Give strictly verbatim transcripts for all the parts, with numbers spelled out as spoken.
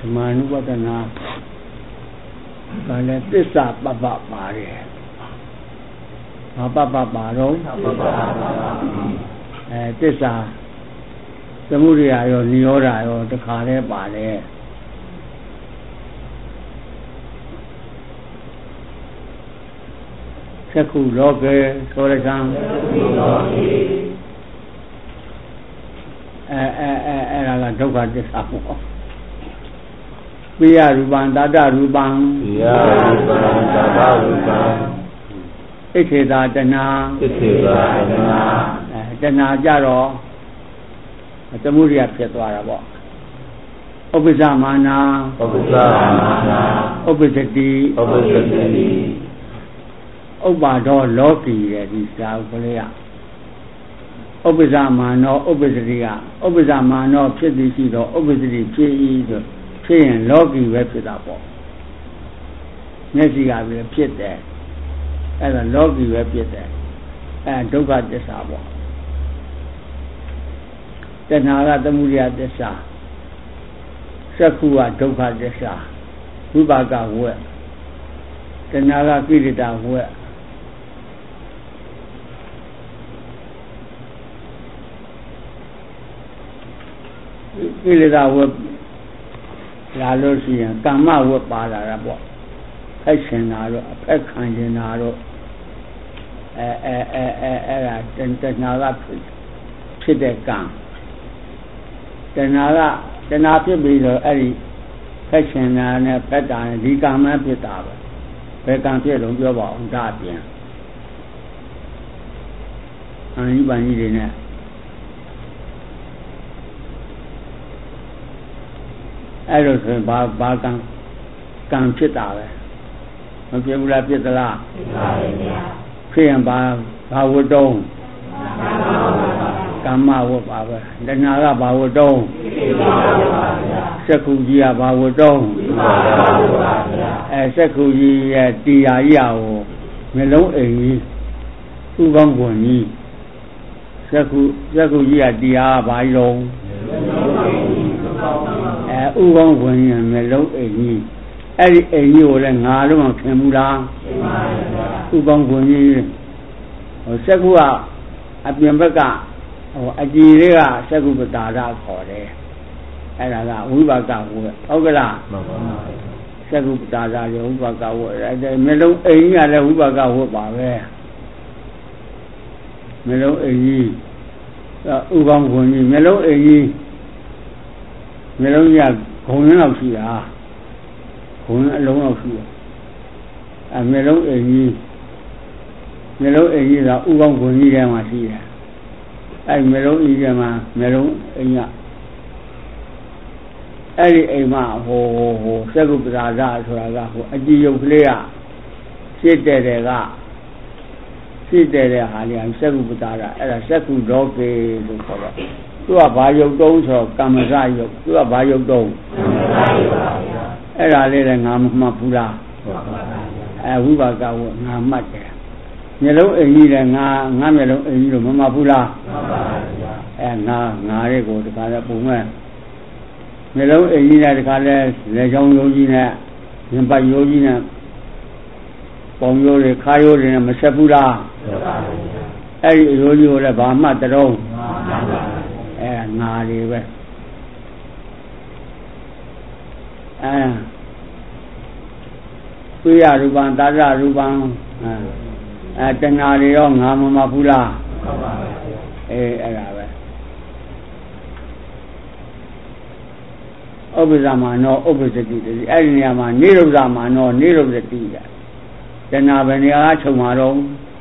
manu patana kala tissa papa pare papa papa ro eh tissa samudaya yo niyoda yo takha le pare sakku loke sorasan eh eh eh era la dukkha tissa po Piya Rupan, Tata Rupan, Piya Rupan, Tata Rupan, Ikeda Dana, Ikeda Dana, Dana Jaro, Samudayaဖြစ်သွားတာပေါ့ဥပ္ပဇ္ဇမာနာဥပ္ပဇ္ဇမာနာဥပ္ပဇ္ဇတိဥပ္ပဇ္ဇတိဥပ္ပါဒောလောကီရဲ့ဒီစာအုပ်ကလေးကဥပ္ပဇ္ဇမာနောဥပ္ပဇ္ဇတိကဥပ္ပဇ္ဇမာနောဖြစ်သည်ရှိတော့ဥပ္ပဇ္ဇတိဖြစ်၏ဆိုဖြစ်ရင်လောကီပဲဖြစ်တာပေါ့မျက်စိကပဲဖြစ်တယ်အဲ့ဒါလောကီပဲဖြစ်တယ်အဲဒုက္ခသစ္စာပေါ့တဏှာကသမုဒယသစ္စာစက္ခုကဒုက္ခသစ္စာဝိပါကဝက်တဏှာကကိလေသာဝက်ကိလေသာဝက်လာလို့ရှိရင်ကာမဝတ်ပါလာတာပေါ့ဖက်ရှင်တာတော့အဖက်ခံရှင်တာတော့အဲအဲအဲအဲအဲ့ဒါတဏှာကဖြစ်တဲ့ကံတဏှာကတဏှာဖြစ်ပြီးတော့အဲ့ဒီဖက်ရှင်တာနဲ့ဖက်တာနဲ့ဒီကံမှဖြစ်တာပဲဘယ်ကံဖြစ်လို့ပြောပါအောင်ဒါအပြင်အနိဗ္ဗာန်ကြီးတွေနဲ့အဲ့လိုဆိုရင်ဘာဘာကံကံဖြစ်တာပဲမဖြစ်ဘူးလားဖြစ်သလားဖြစ်ပါရဲ့ဗျာဖြစ်ရင်ဘာဘာဝတ္တုံးကမ္မဝတ်ပါပဲတဏှာကဘာဝတ္တုံးစက္ခုကြီးကဘာဝတ္တုံးအဲစက္ခုကြီးရဲ့တရားကြီးကိုမျိုးလုံးအိမ်ကြီးဥကောင်းကွန်ကြီးစက္ခုစက္ခုကြီးကတရားဘာကြီးလုံးအဲဥကောင်းဝင်ရင်မျိုးလုံးအိမ်ကြီးအဲ့ဒီအိမ်ကြီးကိုလည်းငါတော့မခင်ဘူးလားခင်ပါပါဥကောင်းဝင်ကြီးဟိုစက္ခုကအပြင်ဘက်ကဟိုအကြည်လေးကစက္ခုပတာရခေါ်တယ်အဲ့ဒါကဝိပါကဝတ်ဟုတ်ကလားမှန်ပါပါစက္ခုပတာရရောဝိပါကဝတ်အဲ့ဒါမျိုးလုံးအိမ်ကြီးကလည်းဝိပါကဝတ်ပါပဲမျိုးလုံးအိမ်ကြီးဥကောင်းဝင်ကြီးမျိုးလုံးအိမ်ကြီးမျိုးလုံးကြီးကဂုံရင်းလောက်ရှိတာဂုံရင်းအလုံးလောက်ရှိတယ်အဲမျိုးလုံးအိမ်ကြီးမျိုးလုံးအိမ်ကြီးကဥကောင်းဂုံကြီးထဲမှာရှိတယ်အဲမျိုးလုံးအိမ်ထဲမှာမျိုးလုံးအိမ်ကအဲ့ဒီအိမ်မှာဟိုဟိုစက္ကုပ္ပဇာဇဆိုတာကဟိုအကြည်ယုတ်ကလေးကရှစ်တဲ့တဲ့ကရှစ်တဲ့တဲ့ဟာလေးကစက္ကုပ္ပဇာဇအဲ့ဒါစက္ခုဒေါကေလို့ခေါ်တော့သူကဘာယုတ်တုံးဆိုကမ္မဇယုတ်သူကဘာယုတ်တုံးကမ္မဇယုတ်ပါဗျာအဲ့ဒါလေးလည်းငါမမှတ်ဘူးလားမှတ်ပါဗျာအဲဝိပါကဝငါမှတ်တယ်မျက်လုံးအိမ်ကြီးလည်းငါငါမျက်လုံးအိမ်ကြီးလို့မမှတ်ဘူးလားမှတ်ပါဗျာအဲငါငါလေးကိုတခါလဲပုံမဲ့မျက်လုံးအိမ်ကြီးနဲ့တခါလဲလက်ချောင်းရိုးကြီးနဲ့ရင်ပတ်ရိုးကြီးနဲ့ပုံရိုးတွေခါရိုးတွေနဲ့မဆက်ဘူးလားမှတ်ပါဗျာအဲ့ဒီရိုးကြီးကိုလည်းဘာမှတ်တုံးမှတ်ပါဗျာအဲငါတွေပဲအဲပိယရူပံသာရရူပံအဲတဏှာတွေရောငါမမဘူးလားမှန်ပါပါအေးအဲ့ဒါပဲဥပ္ပဇ္ဇမာနောဥပ္ပဇ္ဇတိတည်းအဲ့ဒီနေရာမှာနိရုဇ္ဇမာနောနိရုဇ္ဇတိကတဏှာပဲနေရာကချုပ်မှာတော့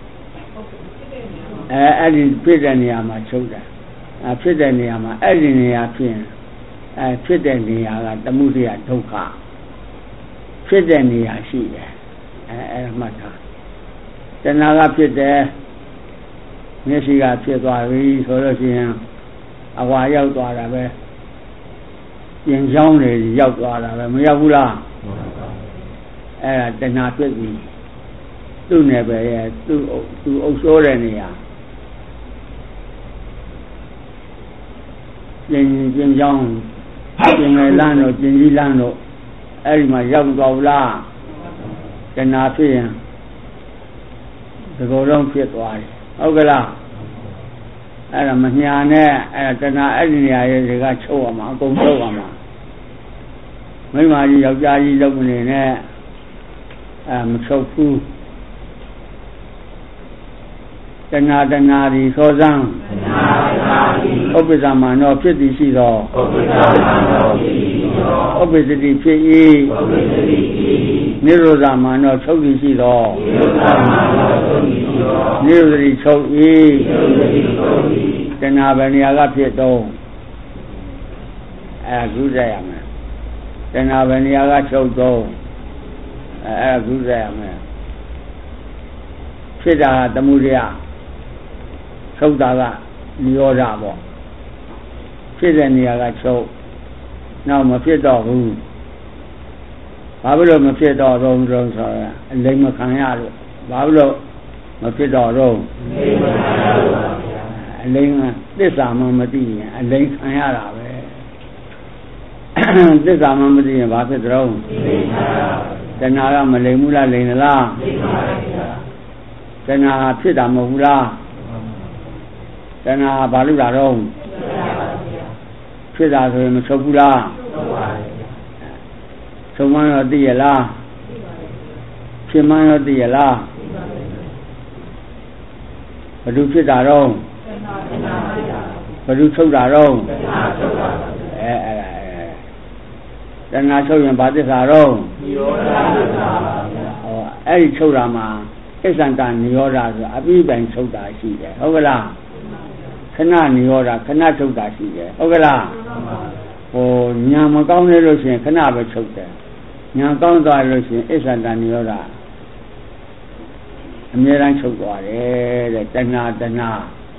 အဲအဲ့ဒီဖြစ်တဲ့နေရာမှာချုပ်တယ်အဲဖြစ်တဲ့နေရာမှာအဲ့ဒီနေရာဖြစ်ရင်အဲဖြစ်တဲ့နေရာကသမုဒယဒုက္ခဖြစ်တဲ့နေရာရှိတယ်အဲအဲ့မှတ်ထားတဏှာကဖြစ်တယ်မျက်စိကဖြစ်သွားပြီဆိုလို့ရှိရင်အဝါရောက်သွားတာပဲပြင်ချောင်းတွေရောက်သွားတာပဲမရောက်ဘူးလားအဲ့ဒါတဏှာဖြစ်ပြီသူ့နယ်ပဲရဲ့သူ့သူ့အုပ်စိုးတဲ့နေရာပြင်ပြင်ချောင်းပြင်ငယ်လမ်းတို့ကျင်ကြီးလမ်းတို့အဲ့ဒီမှာရောက်သွားဘူးလားတဏှာဖြစ်ရင်ဒီကုလုံးဖြစ်သွားတယ်ဟုတ်ကလားအဲ့ဒါမညာနဲ့အဲ့ဒါတဏှာအဲ့ဒီနေရာရဲ့တွေကချုပ်ရမှာအကုန်ချုပ်ရမှာမိမကြီးယောက်ျားကြီးလုပ်မနေနဲ့အဲမချုပ်ဘူးတဏှာတဏှာဒီသောဇံတဏှာတဏှာဒီဥပ္ပဇာမနောဖြစ်သည်ရှိသောဥပ္ပဇာမနောဖြစ်သည်ရှိသောဥပ္ပဇ္ဇတိဖြစ်၏ဥပ္ပဇ္ဇတိဖြစ်၏နိရောဓမနောချုပ်သည်ရှိသောနိရောဓမနောချုပ်သည်ရှိသောနိရောဓတိချုပ်၏နိရောဓတိချုပ်၏တဏှာဘယ်နေရာကဖြစ်တော့အဲကုသရမယ်တဏှာဘယ်နေရာကချုပ်တော့အဲအဲကုသရမယ်ဖြစ်တာကသမုဒယချုပ်တာကနိရောဓပေါ့ဖြစ်တဲ့နေရာကချုပ်နောက်မဖြစ်တော့ဘူးဘာဖြစ်လို့မဖြစ်တော့တော့ဆိုတော့အလိမ်မခံရလို့ဘာဖြစ်လို့မဖြစ်တော့တော့အလိမ်မခံရလို့ပါဗျာအလိမ်ကသစ္စာမှမသိရင်အလိမ်ခံရတာပဲသစ္စာမှမသိရင်ဘာဖြစ်တော့တဏှာကမလိမ်ဘူးလားလိမ်လားလိမ်ပါဗျာတဏှာဖြစ်တာမဟုတ်ဘူးလားတဏှာဘာလို့လာတော့ဖြစ်တာဆိုရင်မချုပ်ဘူးလားချုပ်မှန်းတော့သိရလားဖြစ်မှန်းတော့သိရလားဘယ်သူဖြစ်တာတော့ဘယ်သူချုပ်တာတော့အဲအဲ့ဒါတဏှာချုပ်ရင်ဘာသစ္စာတော့နိရောဓသစ္စာပါဗျာဟောအဲ့ဒီချုပ်တာမှာအစ္ဆန္တနိရောဓဆိုအပြီးပိုင်ချုပ်တာရှိတယ်ဟုတ်ကလားခဏနိရောဓခဏချုပ်တာရှိတယ်ဟုတ်ကလားဟိုညာမကောင်းနေလို့ရှိရင်ခဏပဲချုပ်တယ်ညာကောင်းသွားလို့ရှိရင်အစ္ဆန္တနိရောဓအမြဲတမ်းချုပ်သွားတယ်တဲ့တဏှာတဏှာ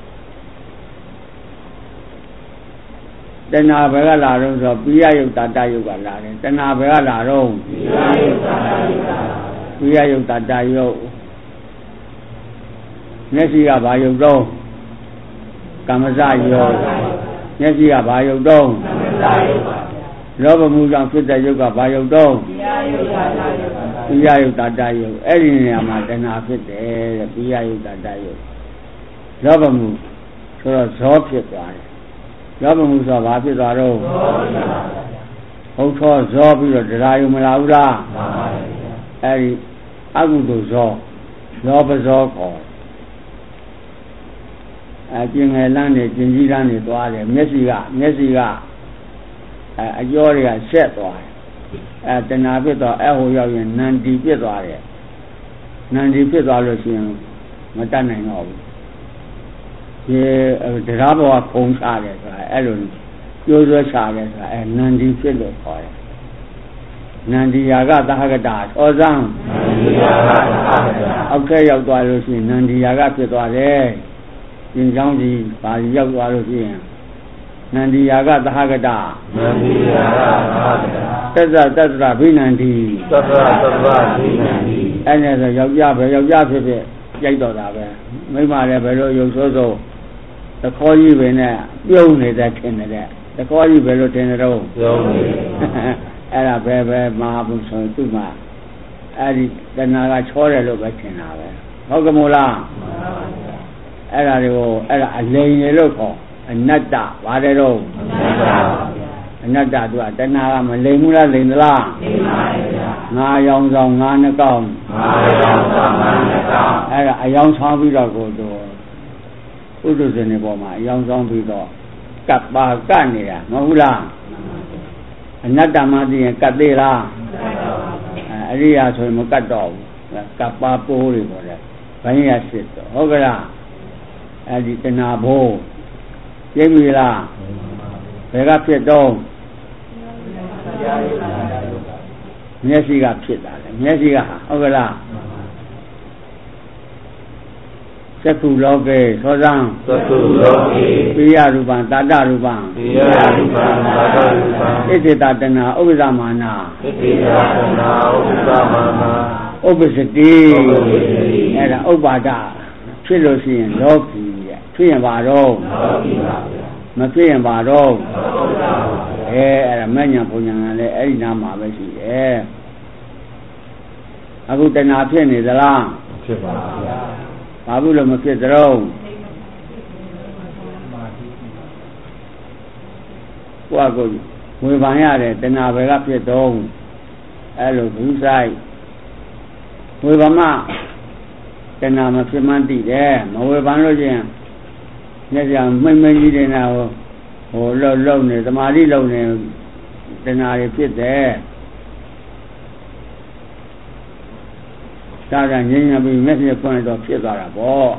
တဏှာဘယ်ကလာတော့ဆိုပိယယုတ်တာတယုတ်ကလာတယ်တဏှာဘယ်ကလာတော့ပိယယုတ်တာတယုတ်ကပိယယုတ်တာတယုတ်မျက်စိကဘာယုတ်တော့ကမ္မစယုတ်မျက်စိကဘာယုတ်တော့ကမ္မစယုတ်ပါလောဘမှုကြောင့်ဖြစ်တဲ့ယုတ်ကဘာယုတ်တော့ပိယယုတ်တာတယုတ်အဲ့ဒီနေရာမှာတဏှာဖြစ်တယ်တဲ့ပိယယုတ်တာတယုတ်လောဘမှုဆိုတော့ဇောဖြစ်သွားတယ်လောဘမှုဆိုဘာဖြစ်သွားတော့ဟုတ်သောဇောပြီးတော့တရားယုံမလာဘူးလားမှန်ပါဗျာအဲ့ဒီအကုသိုလ်ဇောလောဘဇောခေါ်အကျင်ငယ်လမ်းနေကျင်ကြီးလမ်းနေသွားတယ်မျက်စိကမျက်စိကအဲအကျော်တွေကဆက်သွားတယ်အဲတဏှာဖြစ်တော့အဟိုရောက်ရင်နန္ဒီဖြစ်သွားတယ်နန္ဒီဖြစ်သွားလို့ရှိရင်မတတ်နိုင်တော့ဘူးဒီတရားဘောကခုံချတယ်ဆိုတာအဲ့လိုကျိုးဆွဲချတယ်ဆိုတာအဲနန္ဒီဖြစ်လို့ခေါ်တယ်နန္ဒီယာကသဟကတာဩဇံနန္ဒီယာကသဟကတာအောက်ထက်ရောက်သွားလို့ရှိရင်နန္ဒီယာကဖြစ်သွားတယ်ကျင်ချောင်းကြီးပါရီရောက်သွားလို့ရှိရင်နန္ဒီယာကသဟကတာနန္ဒီယာကသဟကတာသစ္စာတတ္တဗိနန္ဒီသစ္စာတတ္တဗိနန္ဒီအဲ့ဒါဆိုယောက်ျားပဲယောက်ျားဖြစ်ဖြစ်ရိုက်တော့တာပဲမိန်းမလည်းဘယ်လိုရုပ်ဆိုးဆိုးတခေါ်ကြီးပဲနဲ့ပြုံးနေတဲ့ထင်နေတဲ့တခေါ်ကြီးပဲလို့ထင်နေတော့ပြုံးနေအဲ့ဒါပဲပဲမဟာဘုဆိုသူ့မှာအဲ့ဒီတဏှာကချောတယ်လို့ပဲထင်တာပဲဟုတ်ကမို့လားအဲ့ဒါတွေကိုအဲ့ဒါအလိမ်လေလို့ခေါ်အနတ္တပါတယ်တော့အနတ္တသူကတဏှာကမလိမ်ဘူးလားလိမ်သလားလိမ်ပါဗျာငါရောင်ဆောင်ငါနှကောင်းငါရောင်ဆောင်ငါနှကောင်းအဲ့ဒါအယောင်ဆောင်ပြီးတော့ကိုတော့ဥဒ္ဒဇနေပေါ်မှာအယောင်ဆောင်ပြီးတော့ကပ်ပါကပ်နေတာမဟုတ်လားအနတ္တမှသိရင်ကပ်သေးလားအဲအရိယာဆိုရင်မကပ်တော့ဘူးကပ်ပါပိုးတွေပေါ်တယ်ဘိုင်းရစစ်တော့ဟုတ်ကလားအဲ့ဒီတဏှာဘိုးသိပြီလားဘယ်ကဖြစ်တော့မျက်စိကဖြစ်တာလေမျက်စိကဟုတ်ကလားသက္ခုလောကေသောဇံသက္ခုလောကေပိယရူပံတာတရူပံပိယရူပံတာတရူပံဣတိတတနာဥပ္ပဇာမာနာဣတိတတနာဥပ္ပဇာမာနာဥပ္ပစတိအဲ့ဒါဥပ္ပါဒဖြစ်လို့ရှိရင်လောကီဖြစ်ရင်ဘာတော့လောကီပါဗျာမဖြစ်ရင်ပါတော့အဲအဲ့ဒါမဲ့ညာပုံညာလည်းအဲ့ဒီနာမှာပဲရှိတယ်အခုတဏှာဖြစ်နေသလားဖြစ်ပါဗျာဘာဘူးလို့မဖြစ်သတော့ကိုယ့်ကိုဝေဖန်ရတယ်တဏှာပဲကဖြစ်တော့အဲ့လိုဘူးဆိုင်ဝေဖန်မှတဏှာမဖြစ်မှန်းသိတယ်မဝေဖန်လို့ချင်းမျက်စိမိမ့်မိမ့်ကြီးနေတာဟိုဟိုလှုပ်လှုပ်နေသမာဓိလှုပ်နေတဏှာတွေဖြစ်တယ်ဒါကငြိမ်းချမ်းပြီးမျက်စိဖွင့်တော့ဖြစ်သွားတာပေါ့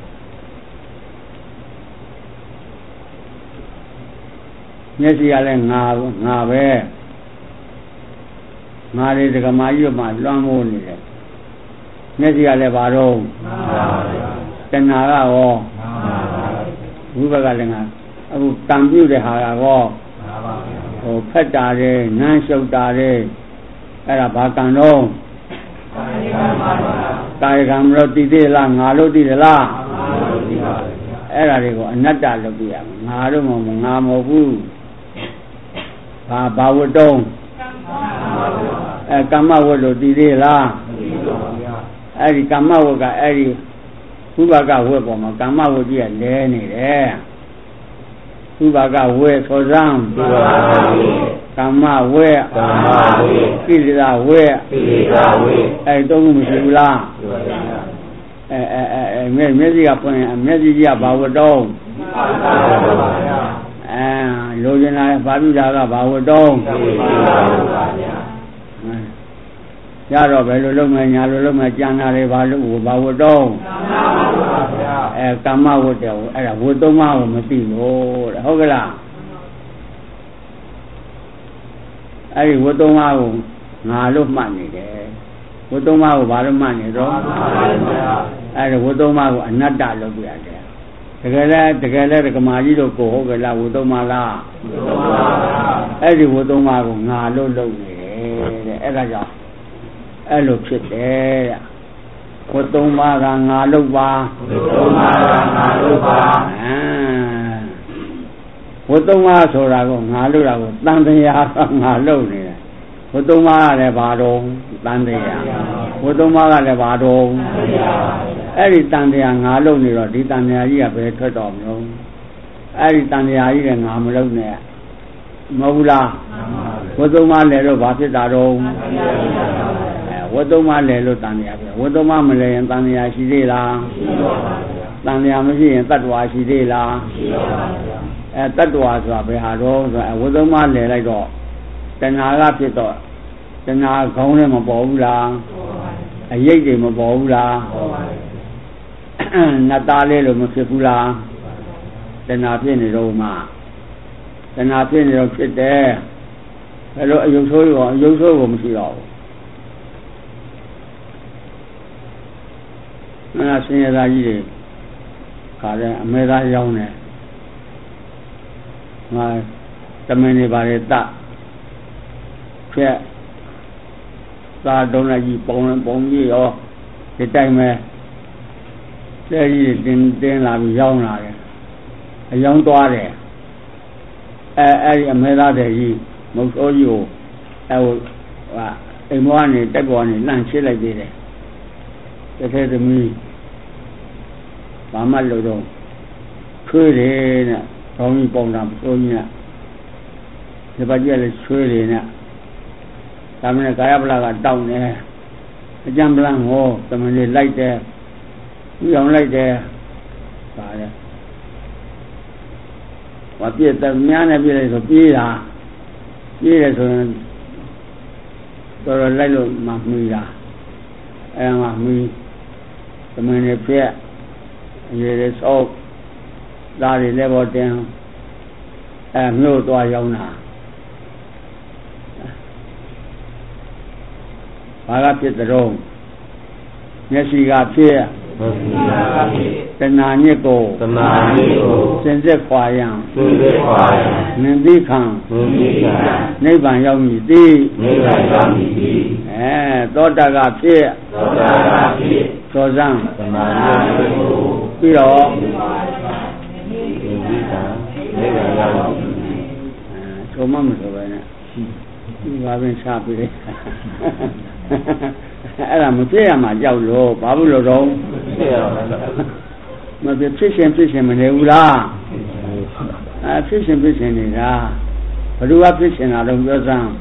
မျက်စိကလည်းငါငါပဲငါတွေဒကမာကြီးမှလွှမ်းမိုးနေတယ်မျက်စိကလည်းဘာတော့ငါပါဗျာတဏှာကရောငါပါဝိဘကလည်းငါအခုတံပြုတ်တဲ့ဟာကရောငါပါဗျာဟိုဖက်တာတယ်နမ်းရှုပ်တာတယ်အဲ့ဒါဘာကံတော့ကာယကံပါဗျာကာယကံမလို့တည်သေးလားငါလို့တည်သလားငါလို့တည်ပါဗျာအဲ့ဒါတွေကိုအနတ္တလို့ပြရမယ်ငါတို့မငါမဟုတ်ဘူးဘာဘာဝတ္တုံးအဲကမ္မဝတ္လို့တည်သေးလားမတည်ပါဗျာအဲ့ဒီကမ္မဝတ္ကအဲ့ဒီဥပါကဝတ်ပေါ်မှာကမ္မဝတ္ကြီးကလဲနေတယ်ဥပါကဝတ်ဆိုစမ်းဥပါကဝတ်ကမ္မဝတ်ကမ္မဝတ်ကိလေသာဝတ်ကိလေသာဝတ်အဲ့တုံးခုမရှိဘူးလားရှိပါဗျာအဲအဲအဲမျက်မျက်စိကဖွင့်မျက်စိကြီးကဘာဝတ္တုံးပါပါဗျာအဲလိုချင်တာဘာပြုတာကဘာဝတ္တုံးပါပါဗျာရတော့ဘယ်လိုလုပ်မယ်ညာလိုလုပ်မယ်ကြံတာတွေဘာလို့ဘာဝတ္တုံးပါဗျာအဲကမ္မဝတ္တောအဲ့ဒါဝတ္တုံးမကိုမသိလို့တဲ့ဟုတ်ကလားအဲ့ဒီဝတ္တုံးမကိုငါလို့မှတ်နေတယ်ဝတ္တုံးမကိုဘာလို့မှတ်နေတော့အဲ့ဒီဝတ္တုံးမကိုအနတ္တလို့ပြရတယ်တကယ်လဲတကယ်လဲဒကမာကြီးတို့ကိုဟုတ်ကလားဝတ္တုံးမလားဝတ္တုံးပါဗျာအဲ့ဒီဝတ္တုံးမကိုငါလို့လုပ်နေတယ်တဲ့အဲ့ဒါကြောင့်အဲ့လိုဖြစ်တယ်တဲ့ဝတ္တုံးပါကငါလုပ်ပါဝတ္တုံးပါကငါလုပ်ပါအဲဝတ္တုံးပါဆိုတာကိုငါလုပ်တာကိုတန်တရားကငါလုပ်နေတယ်ဝတ္တုံးပါကလည်းဘာတော့တန်တရားဝတ္တုံးပါကလည်းဘာတော့အဲ့ဒီတန်တရားငါလုပ်နေတော့ဒီတန်တရားကြီးကဘယ်ထွက်တော်မလို့အဲ့ဒီတန်တရားကြီးကငါမလုပ်နဲ့မဟုတ်ဘူးလားဝတ္တုံးပါလည်းတော့ဘာဖြစ်တာတော့ဝတ္တုံးမလဲလို့တန်တရားပြောဝတ္တုံးမမလဲရင်တန်တရားရှိသေးလားရှိပါပါဗျာတန်တရားမရှိရင်တတ္တဝါရှိသေးလားရှိပါပါဗျာအဲတတ္တဝါဆိုတာဘယ်ဟာတော့ဆိုဝတ္တုံးမလဲလိုက်တော့တဏှာကဖြစ်တော့တဏှာခေါင်းနဲ့မပေါ်ဘူးလားပေါ်ပါဘူးအရိပ်တွေမပေါ်ဘူးလားပေါ်ပါဘူးနတ်သားလေးလို့မဖြစ်ဘူးလားတဏှာဖြစ်နေတော့မှတဏှာဖြစ်နေတော့ဖြစ်တယ်ဘယ်လိုအယုတ်ဆိုးရောအယုတ်ဆိုးကိုမရှိတော့ဘူးအဲ့ဒါဆင်းရဲသားကြီးတွေခါတဲ့အမေသားရောင်းတယ်ငါတမင်တွေပါလေတဖြက်သာတုံးလိုက်ကြီးပုံပုံကြီးရောဒီတိုင်းပဲတဲ့ကြီးတင်တင်းလာပြီးရောင်းလာတယ်အယောင်းသွားတယ်အဲအဲ့ဒီအမေသားတဲ့ကြီးမုတ်ဆိုးကြီးကိုအဲဟိုဟာအိမ်မောကနေတက်ပေါ်ကနေလှန့်ချစ်လိုက်သေးတယ်တထဲသမီးဘာမှလို့တော့ချွေးတယ်နဲ့ခေါင်းကြီးပုံတာဆိုကြီးနဲ့ဒီပါကြီးလည်းချွေးတယ်နဲ့ဒါမှလည်းကာယပလာကတောင်းတယ်အကြံပလန်ဟောတမန်လေးလိုက်တယ်ပြီးအောင်လိုက်တယ်ပါလေဘာပြည့်တယ်များနဲ့ပြည့်လိုက်ဆိုပြေးတာပြေးတယ်ဆိုရင်တော်တော်လိုက်လို့မှမှီတာအဲမှာမှီသမင်းတွေပြက်အရေတွေစောက်သားတွေလည်းပေါ်တင်အဲမြို့သွားရောက်တာဘာကဖြစ်တဲ့မျက်စိကဖြစ်တဏှာညစ်ကိုတဏှာညစ်ကိုစင်စစ်ခွာရန်စင်စစ်ခွာရန်နင်သိခံနင်သိခံနိဗ္ဗာန်ရောက်မည်သိနိဗ္ဗာန်ရောက်မည်သိအဲသောတာကဖြစ်သောတာကဖြစ်သောဇံတဏှာညစ်ကိုပြီးတော့နင်သိခံနိဗ္ဗာန်ဆိုမှမဆိုပဲနဲ့ဒီပါပင်ချပြီးလေအဲ့ဒါမဖြစ်ရမှာကြောက်လို့ဘာလို့လို့တော့ဖြစ်ရတော့မဖြစ်ဖြစ်ရှင်ဖြစ်ရှင်မနေဘူးလားအဲဖြစ်ရှင်ဖြစ်ရှင်နေတာဘယ်သူကဖြစ်ရှင်တာတော့ပြောစမ်း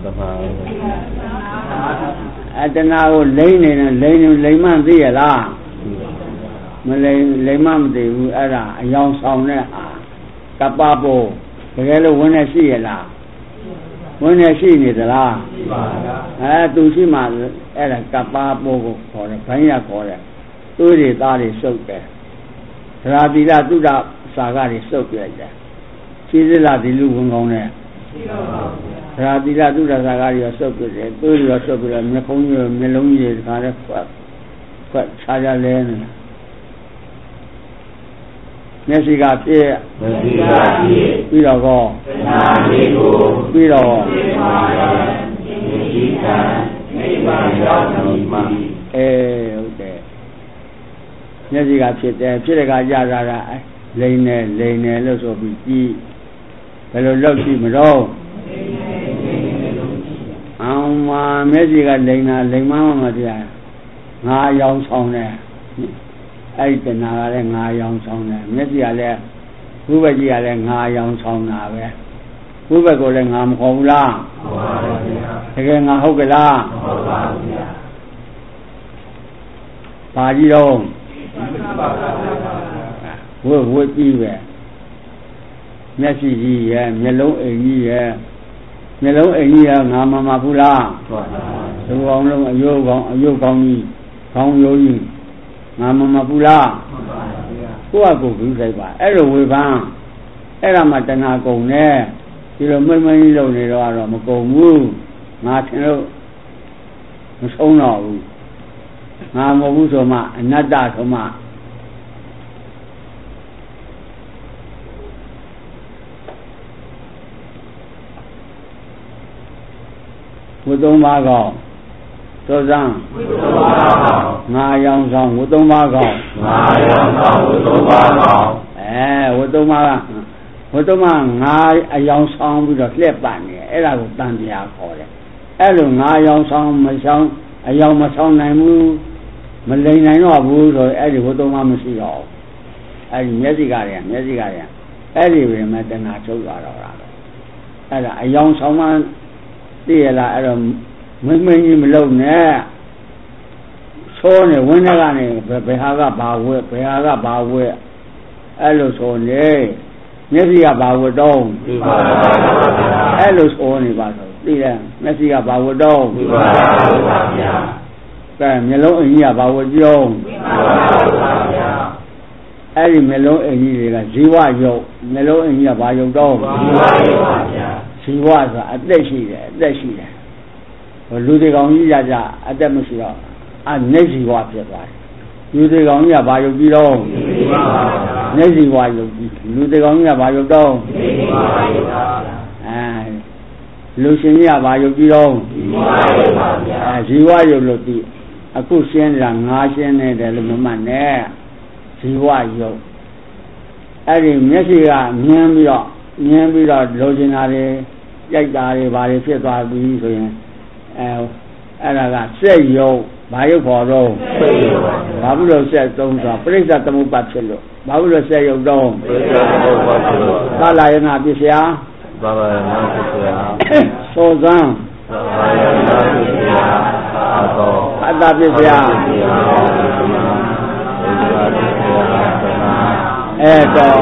အတဏှာကိုလိမ့်နေတယ်လိမ့်နေလိမ့်မှသိရလားမလိမ့်လိမ့်မှမသိဘူးအဲ့ဒါအယောင်ဆောင်တဲ့ဟာကပ္ပပို့တကယ်လို့ဝင်နေရှိရလားဝင်နေရှိနေသလားရှိပါဗျာအဲသူရှိမှအဲ့ဒါကပ္ပပို့ကိုခေါ်တယ်ဘိုင်းရခေါ်တယ်သွေးတွေသားတွေစုပ်တယ်သရာတိလသုဒ္ဓစာကတွေစုပ်ပြလိုက်တယ်ခြေစလာဒီလူဝင်ကောင်းတယ်ရှိပါပါဘုရားသရာတိလသုဒ္ဓစာကတွေစုပ်ပြတယ်သွေးတွေစုပ်ပြတယ်မျက်ခုံးကြီးမျက်လုံးကြီးတွေခါတဲ့ဖွက်ဖွက်ခြားခြားလဲနေမျက်စိကဖြစ်မျက်စိကဖြစ်ပြီးတော့ကောနာလေးကိုပြီးတော့ဒီကံနိဗ္ဗာန်ရောက်ပြီမှာအဲဟုတ်တယ်မျက်စိကဖြစ်တယ်ဖြစ်တဲ့ကကြာတာကလိန်နေလိန်နေလို့ဆိုပြီးကြည့်ဘယ်လိုလုပ်ကြည့်မတော့အောင်မမျက်စိကလိန်တာလိန်မမတရားငါရောင်ဆောင်တယ်အဲ့ဒီတဏှာကလည်းငါရောင်ဆောင်တယ်မျက်စိကလည်းဘုဘကြီးကလည်းငါရောင်ဆောင်တာပဲဘုဘကိုလည်းငါမခေါ်ဘူးလားဟုတ်ပါဘူးဗျာတကယ်ငါဟုတ်ကလားဟုတ်ပါဘူးဗျာဘာကြီးတော့ဝတ်ဝတ်ကြည့်ပဲမျက်စိကြီးရဲ့မျက်လုံးအိမ်ကြီးရဲ့မျက်လုံးအိမ်ကြီးကငါမမဘူးလားဟုတ်ပါဘူးဒီကောင်လုံးအယုတ်ကောင်အယုတ်ကောင်ကြီးခေါင်းရိုးကြီးငါမမဘူးလားကိုယ့်အကိုဘူးဆိုင်ပါအဲ့လိုဝေဖန်အဲ့ဒါမှတဏှာကုန်တယ်ဒီလိုမိမ့်မိမ့်ကြီးလုပ်နေတော့တော့မကုန်ဘူးငါထင်လို့မဆုံးတော့ဘူးငါမဟုတ်ဘူးဆိုမှအနတ္တဆိုမှဝိသုံးပါးကောသောဇံဝိသုံးပါးကောငါရောင်ဆောင်ဝိသုံးပါးကောငါရောင်ဆောင်ဝိသုံးပါးကောအဲဝိသုံးပါးကဝိသုံးပါးငါအယောင်ဆောင်ပြီးတော့လှက်ပတ်နေအဲ့ဒါကိုတန်တရားခေါ်တယ်အဲ့လိုငါရောင်ဆောင်မဆောင်အယောင်မဆောင်နိုင်ဘူးမလိမ်နိုင်တော့ဘူးဆိုအဲ့ဒီဝိသုံးပါးမရှိတော့အဲ့ဒီမျက်စိကတည်းကမျက်စိကတည်းကအဲ့ဒီပဲမတဏှာချုပ်သွားတော့တာအဲ့ဒါအယောင်ဆောင်မှသိရလားအဲ့တော့မင်းမင်းကြီးမလုံနဲ့ဆိုးနေဝင်းထဲကနေဘယ်ဟာကဘာဝဲဘယ်ဟာကဘာဝဲအဲ့လိုဆိုနေမျက်စိကဘာဝဲတော့ဒီပါပါအဲ့လိုဆိုနေပါဆိုသိတယ်မျက်စိကဘာဝဲတော့ဒီပါပါဗျာကဲမျက်လုံးအင်းကြီးကဘာဝဲကြုံဒီပါပါဗျာအဲ့ဒီမျက်လုံးအင်းကြီးတွေကဇီဝယုတ်မျက်လုံးအင်းကြီးကဘာယုတ်တော့ဇီဝယုတ်ပါဗျာဇီဝဆိုတာအသက်ရှိတယ်အသက်ရှိတယ်လူတွေကောင်ကြီးရကြအသက်မရှိတော့အနေဇီဝဖြစ်သွားတယ်လူတွေကောင်ကြီးကဘာယုတ်ပြီးတော့နေဇီဝယုတ်ပြီးလူတွေကောင်ကြီးကဘာယုတ်တော့နေဇီဝယုတ်ပါအဲလူရှင်ကြီးကဘာယုတ်ပြီးတော့ဇီဝယုတ်ပါဗျာအဲဇီဝယုတ်လို့ဒီအခုရှင်းတာငါရှင်းနေတယ်လို့မမှတ်နဲ့ဇီဝယုတ်အဲ့ဒီမျက်စိကမြင်ပြီးတော့မြင်ပြီးတော့လိုချင်တာတွေကြိုက်တာတွေဘာတွေဖြစ်သွားပြီဆိုရင်အဲအဲ့ဒါကစက်ယုတ်ဘာယုတ်ခေါ်တော့စက်ယုတ်ဘာဘူးလို့စက်သုံးဆိုပြိဿသမုပ္ပါဖြစ်လို့ဘာဘူးလို့စက်ယုတ်တော့ပြိဿသမုပ္ပါဖြစ်လို့သာလယနာပစ္စယသာလယနာပစ္စယသောဇံသာလယနာပစ္စယအတောအတ္တပစ္စယအဲတော့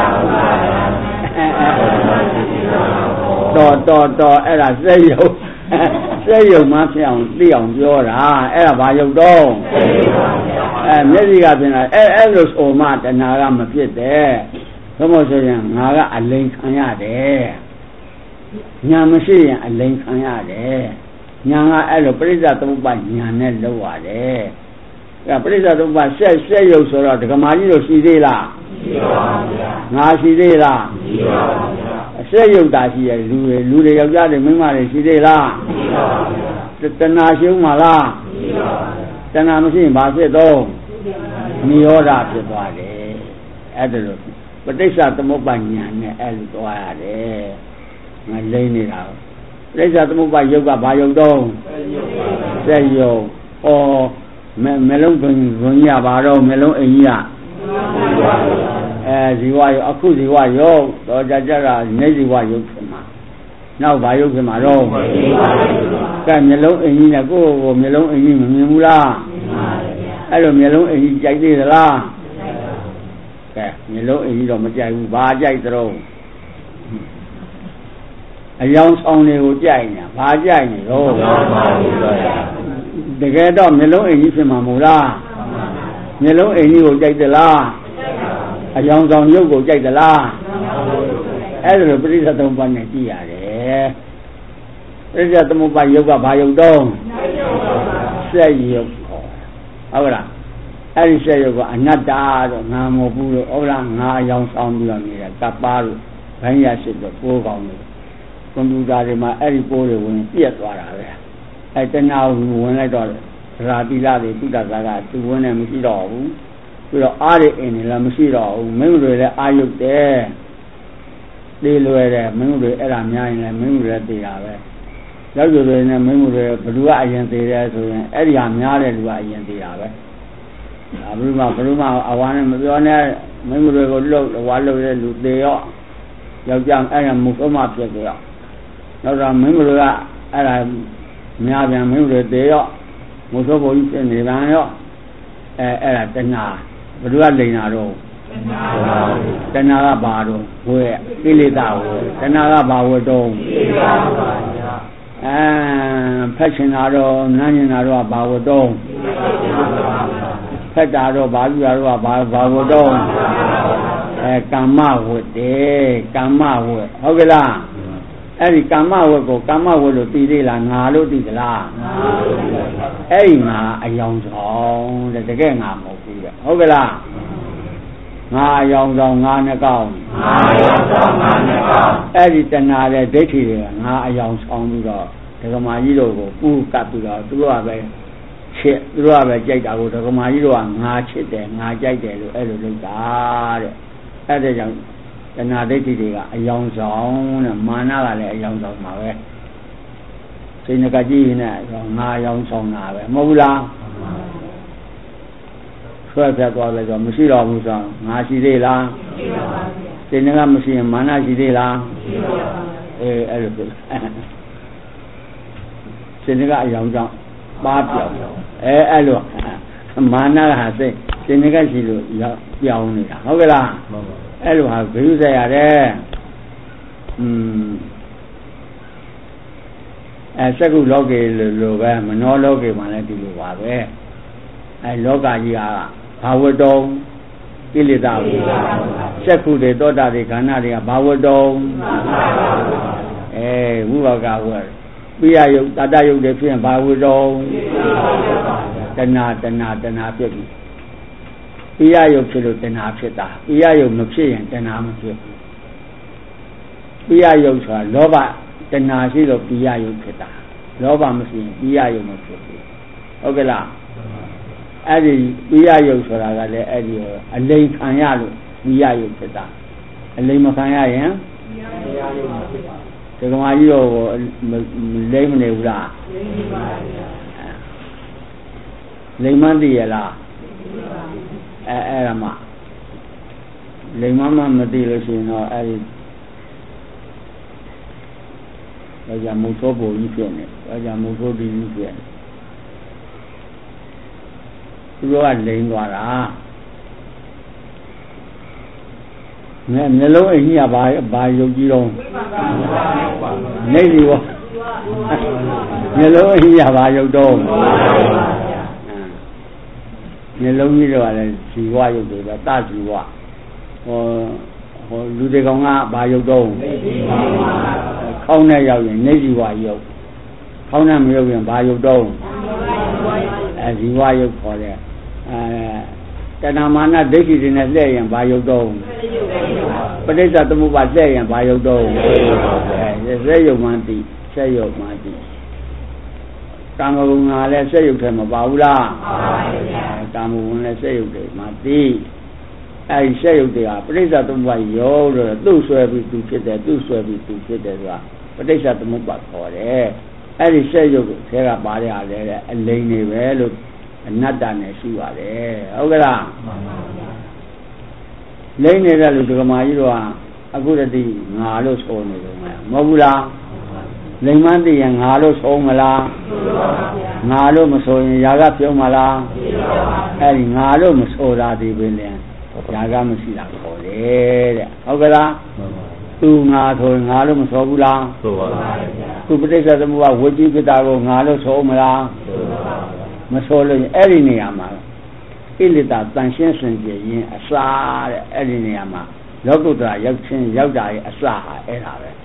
တော်တော်တော်အဲ့ဒါစက်ယုတ်စက်ယုတ်မှဖြစ်အောင်သိအောင်ပြောတာအဲ့ဒါဘာယုတ်တော့အဲမျက်စိကပြင်လာအဲအဲ့လိုဆိုမှတဏှာကမဖြစ်တဲ့ဘယ်မို့ဆိုရင်ငါကအလိန်ခံရတယ်ညာမရှိရင်အလိန်ခံရတယ်ညာကအဲ့လိုပရိစ္ဆသမုပ္ပါညာနဲ့လောက်ရတယ်အဲပရိစ္ဆသမုပ္ပါဆက်ဆက်ယုတ်ဆိုတော့ဒကမာကြီးတို့ရှိသေးလားရှိပါဗျာငါရှိသေးလားရှိပါဗျာအဆက်ယုတ်တာရှိရလူတွေလူတွေယောက်ျားတွေမိန်းမတွေရှိသေးလားရှိပါဗျာတဏှာရှုံးမှာလားရှိပါဗျာတဏှာမရှိရင်ဘာဖြစ်တော့နိရောဓဖြစ်သွားတယ်အဲ့ဒါလို့ပဋိစ္စသမုပ္ပါညာနဲ့အဲ့လိုသွားရတယ်ငါလိမ့်နေတာပဋိစ္စသမုပ္ပါယုတ်ကဘာယုတ်တော့စက်ယုတ်ဩမလုံးသွင်းသွင်းရပါတော့မလုံးအိမ်ကြီးကအဲဇီဝယုတ်အခုဇီဝယုတ်တော့ကြကြတာနေဇီဝယုတ်ဖြစ်မှာနောက်ဘာယုတ်ဖြစ်မှာတော့ကဲမျက်လုံးအိမ်ကြီးနဲ့ကိုယ့်ကိုမျက်လုံးအိမ်ကြီးမမြင်ဘူးလားအဲ့လိုမျက်လုံးအိမ်ကြီးကြိုက်သေးသလားကဲမျက်လုံးအိမ်ကြီးတော့မကြိုက်ဘူးဘာကြိုက်သလဲအယောင်ဆောင်တွေကိုကြိုက်နေတာဘာကြိုက်နေတော့တကယ်တော့မျက်လုံးအိမ်ကြီးဖြစ်မှာမဟုတ်လားမျက်လုံးအိမ်ကြီးကိုကြိုက်သလားအယောင်ဆောင်ရုပ်ကိုကြိုက်သလားအဲ့ဒါလိုပရိစ္ဆေသမုပ္ပါနဲ့ကြည့်ရတယ်ပရိစ္ဆေသမုပ္ပါယုတ်ကဘာယုတ်တော့စက်ယုတ်ဟုတ်လားအဲ့ဒီစက်ယုတ်ကအနတ္တတော့ငါမဟုတ်ဘူးလို့ဟုတ်လားငါအယောင်ဆောင်ပြီးတော့နေတာကပ္ပါလို့ဘိုင်းရရှိတော့ပိုးကောင်းတယ်ကွန်ပျူတာတွေမှာအဲ့ဒီပိုးတွေဝင်ပြက်သွားတာပဲအဲ့တဏှာကိုဝင်လိုက်တော့ရာတိလာတွေသုတ္တဇာကသူဝင်နေမရှိတော့ဘူးပြီးတော့အားတွေအင်းနေလည်းမရှိတော့ဘူးမင်းတို့လည်းအာယုတ်တယ်သေးလွယ်တယ်မင်းတို့အဲ့ဒါများရင်လည်းမင်းတို့လည်းသေးတာပဲရောက်ကြတယ်နဲ့မင်းတို့လည်းဘလူကအရင်သေးတယ်ဆိုရင်အဲ့ဒီဟာများတဲ့လူကအရင်သေးတာပဲဒါဘလူမဘလူမအဝါနဲ့မပြောနဲ့မင်းတို့ကိုလှုပ်ဝါလှုပ်တဲ့လူသေးရောယောက်ျားအဲ့ဒါမုဆုံးမဖြစ်ကြရောနောက်တော့မင်းတို့ကအဲ့ဒါများပြန်မင်းတို့သေးရောမုဆုံးဘုံကြီးဖြစ်နေပြန်ရောအဲအဲ့ဒါတဏှာဘလူကလိန်တာတော့တဏှာကဘာတော့ဝဲကိလေသာဝဲတဏှာကဘာဝဲတော့ကိလေသာပါဗျာအဲဖက်ချင်တာတော့နမ်းနေတာတော့ဘာဝဲတော့ဖက်တာတော့ဘာပြတာတော့ဘာဘာဝဲတော့အဲကာမဝဲတယ်ကာမဝဲဟုတ်ကဲ့လားအဲ့ဒီကာမဝဲကိုကာမဝဲလို့သိသေးလားငါလို့သိသလားငါလို့သိပါဘူးအဲ့ဒီငါအယောင်ဆောင်တဲ့တကယ်ငါမဟုတ်ဘူးတဲ့ဟုတ်ကဲ့လားငါအယောင်ဆောင်ငါနှကောင်းငါအယောင်ဆောင်ငါနှကောင်းအဲ့ဒီတဏှာတဲ့ဒိဋ္ဌိတွေကငါအယောင်ဆောင်ပြီးတော့ဒကမာကြီးတို့ကိုပူကပ်ပြီးတော့သူတို့ကပဲချစ်သူတို့ကပဲကြိုက်တာကိုဒကမာကြီးတို့ကငါချစ်တယ်ငါကြိုက်တယ်လို့အဲ့လိုလုပ်တာတဲ့အဲ့ဒါကြောင့်တဏှာဒိဋ္ဌိတွေကအယောင်ဆောင်တဲ့မာနကလည်းအယောင်ဆောင်ပါပဲစိတ်ငကကြည့်နေတော့ငါအယောင်ဆောင်တာပဲမဟုတ်ဘူးလားဆွဲဖြတ်သွားလိုက်တော့မရှိတော့ဘူးဆိုငါရှိသေးလားရှိပါပါဘုရားစိတ်ငကမရှိရင်မာနရှိသေးလားရှိပါပါအေးအဲ့လိုဖြစ်စိတ်ငကအယောင်ကြောင့်ပါပြောင်းအဲအဲ့လိုမာနကဟာစိတ်စိတ်ငကရှိလို့ပြောင်းနေတာဟုတ်ကဲ့လားမှန်ပါအဲ့လိုဟာဘယ်လိုဆက်ရတယ်อืมအဲစက္ကုလောကေလိုပဲမနောလောကေမှာလည်းဒီလိုပါပဲအဲလောကကြီးကဘာဝတ္တုံကိလေသာဝိစက္ကုတွေတောတာတွေခန္ဓာတွေကဘာဝတ္တုံအဲဝိပါကဝဲပိယယုတ်တတယုတ်တွေဖြစ်ရင်ဘာဝတ္တုံတဏတဏတဏဖြစ်ပြီပိယယုတ်ဖြစ်လို့တဏှာဖြစ်တာပိယယုတ်မဖြစ်ရင်တဏှာမဖြစ်ဘူးပိယယုတ်ဆိုတာလောဘတဏှာရှိလို့ပိယယုတ်ဖြစ်တာလောဘမရှိရင်ပိယယုတ်မဖြစ်ဘူးဟုတ်ကဲ့လားအဲ့ဒီပိယယုတ်ဆိုတာကလည်းအဲ့ဒီအလိမ်ခံရလို့ပိယယုတ်ဖြစ်တာအလိမ်မခံရရင်ပိယယုတ်မဖြစ်ပါဘူးဒီကမာကြီးတော့လိမ်မနေဘူးလားလိမ်ပါဗျာလိမ်မသိရလားအဲအဲ့ဒါမှလိမ်မမမသိလို့ရှိရင်တော့အဲ့ဒီဘာကြောင့်မုသောဘုံကြီးဖြစ်နေဘာကြောင့်မုသောဒီကြီးဖြစ်နေသူတို့ကလိမ်သွားတာငါမျိုးလုံးအိမ်ကြီးကဘာဘာယုတ်ကြီးတော့နေပြီဘောမျိုးလုံးအိမ်ကြီးကဘာယုတ်တော့မျိုးလုံးကြီးတော့လည်းဇီဝရုပ်တွေပဲတဇီဝဟောဟောလူတွေကောင်ကဘာရုပ်တော့ခေါင်းနဲ့ရောက်ရင်နေဇီဝရုပ်ခေါင်းနဲ့မရောက်ရင်ဘာရုပ်တော့အဲဇီဝရုပ်ခေါ်တဲ့အဲတဏမာနဒိဋ္ဌိတွေနဲ့လှည့်ရင်ဘာရုပ်တော့ပဋိစ္စသမုပ္ပါလှည့်ရင်ဘာရုပ်တော့အဲစက်ရုပ်မှန်တိစက်ရုပ်မှန်တိကာမဂုဏ်ကလည်းစက်ရုပ်ထဲမှာပါဘူးလားပါပါဗျာကာမဂုဏ်လည်းစက်ရုပ်တွေမှာသိအဲဒီဆက်ရုပ်တွေကပဋိစ္စသမုပ္ပါရောလို့သူ့ဆွဲပြီးသူဖြစ်တယ်သူ့ဆွဲပြီးသူဖြစ်တယ်ဆိုတာပဋိစ္စသမုပ္ပါခေါ်တယ်အဲဒီဆက်ရုပ်ထဲကပါတဲ့အားလည်းအလိမ်နေပဲလို့အနတ္တနဲ့ရှိပါတယ်ဟုတ်ကလားမှန်ပါဗျာလိမ်နေတဲ့လူဒကမာကြီးတို့ကအခုတည်းငါလို့ဆိုနေတယ်မဟုတ်ဘူးလားလိမ်မန်းတည်ရင်ငါလို့ဆုံးမလားငါလို့မဆိုရင်ຢာကပြုံးမလားအဲဒီငါလို့မဆိုတာဒီပင်လဲຢာကမရှိတာခေါ်တယ်တဲ့ဟုတ်ကလားသူငါဆိုရင်ငါလို့မဆိုဘူးလားဆိုပါပါဗျာသူပဋိစ္စသမုပ္ပါဝိจิကိတာကိုငါလို့ဆိုမလားဆိုပါပါမဆိုလို့အဲ့ဒီနေရာမှာဣလိတာတန်ရှင်းစင်ကြယ်ရင်အစာတဲ့အဲ့ဒီနေရာမှာလောကုတ္တရာရောက်ချင်းရောက်တာရဲ့အစာဟာအဲ့ဒါပဲ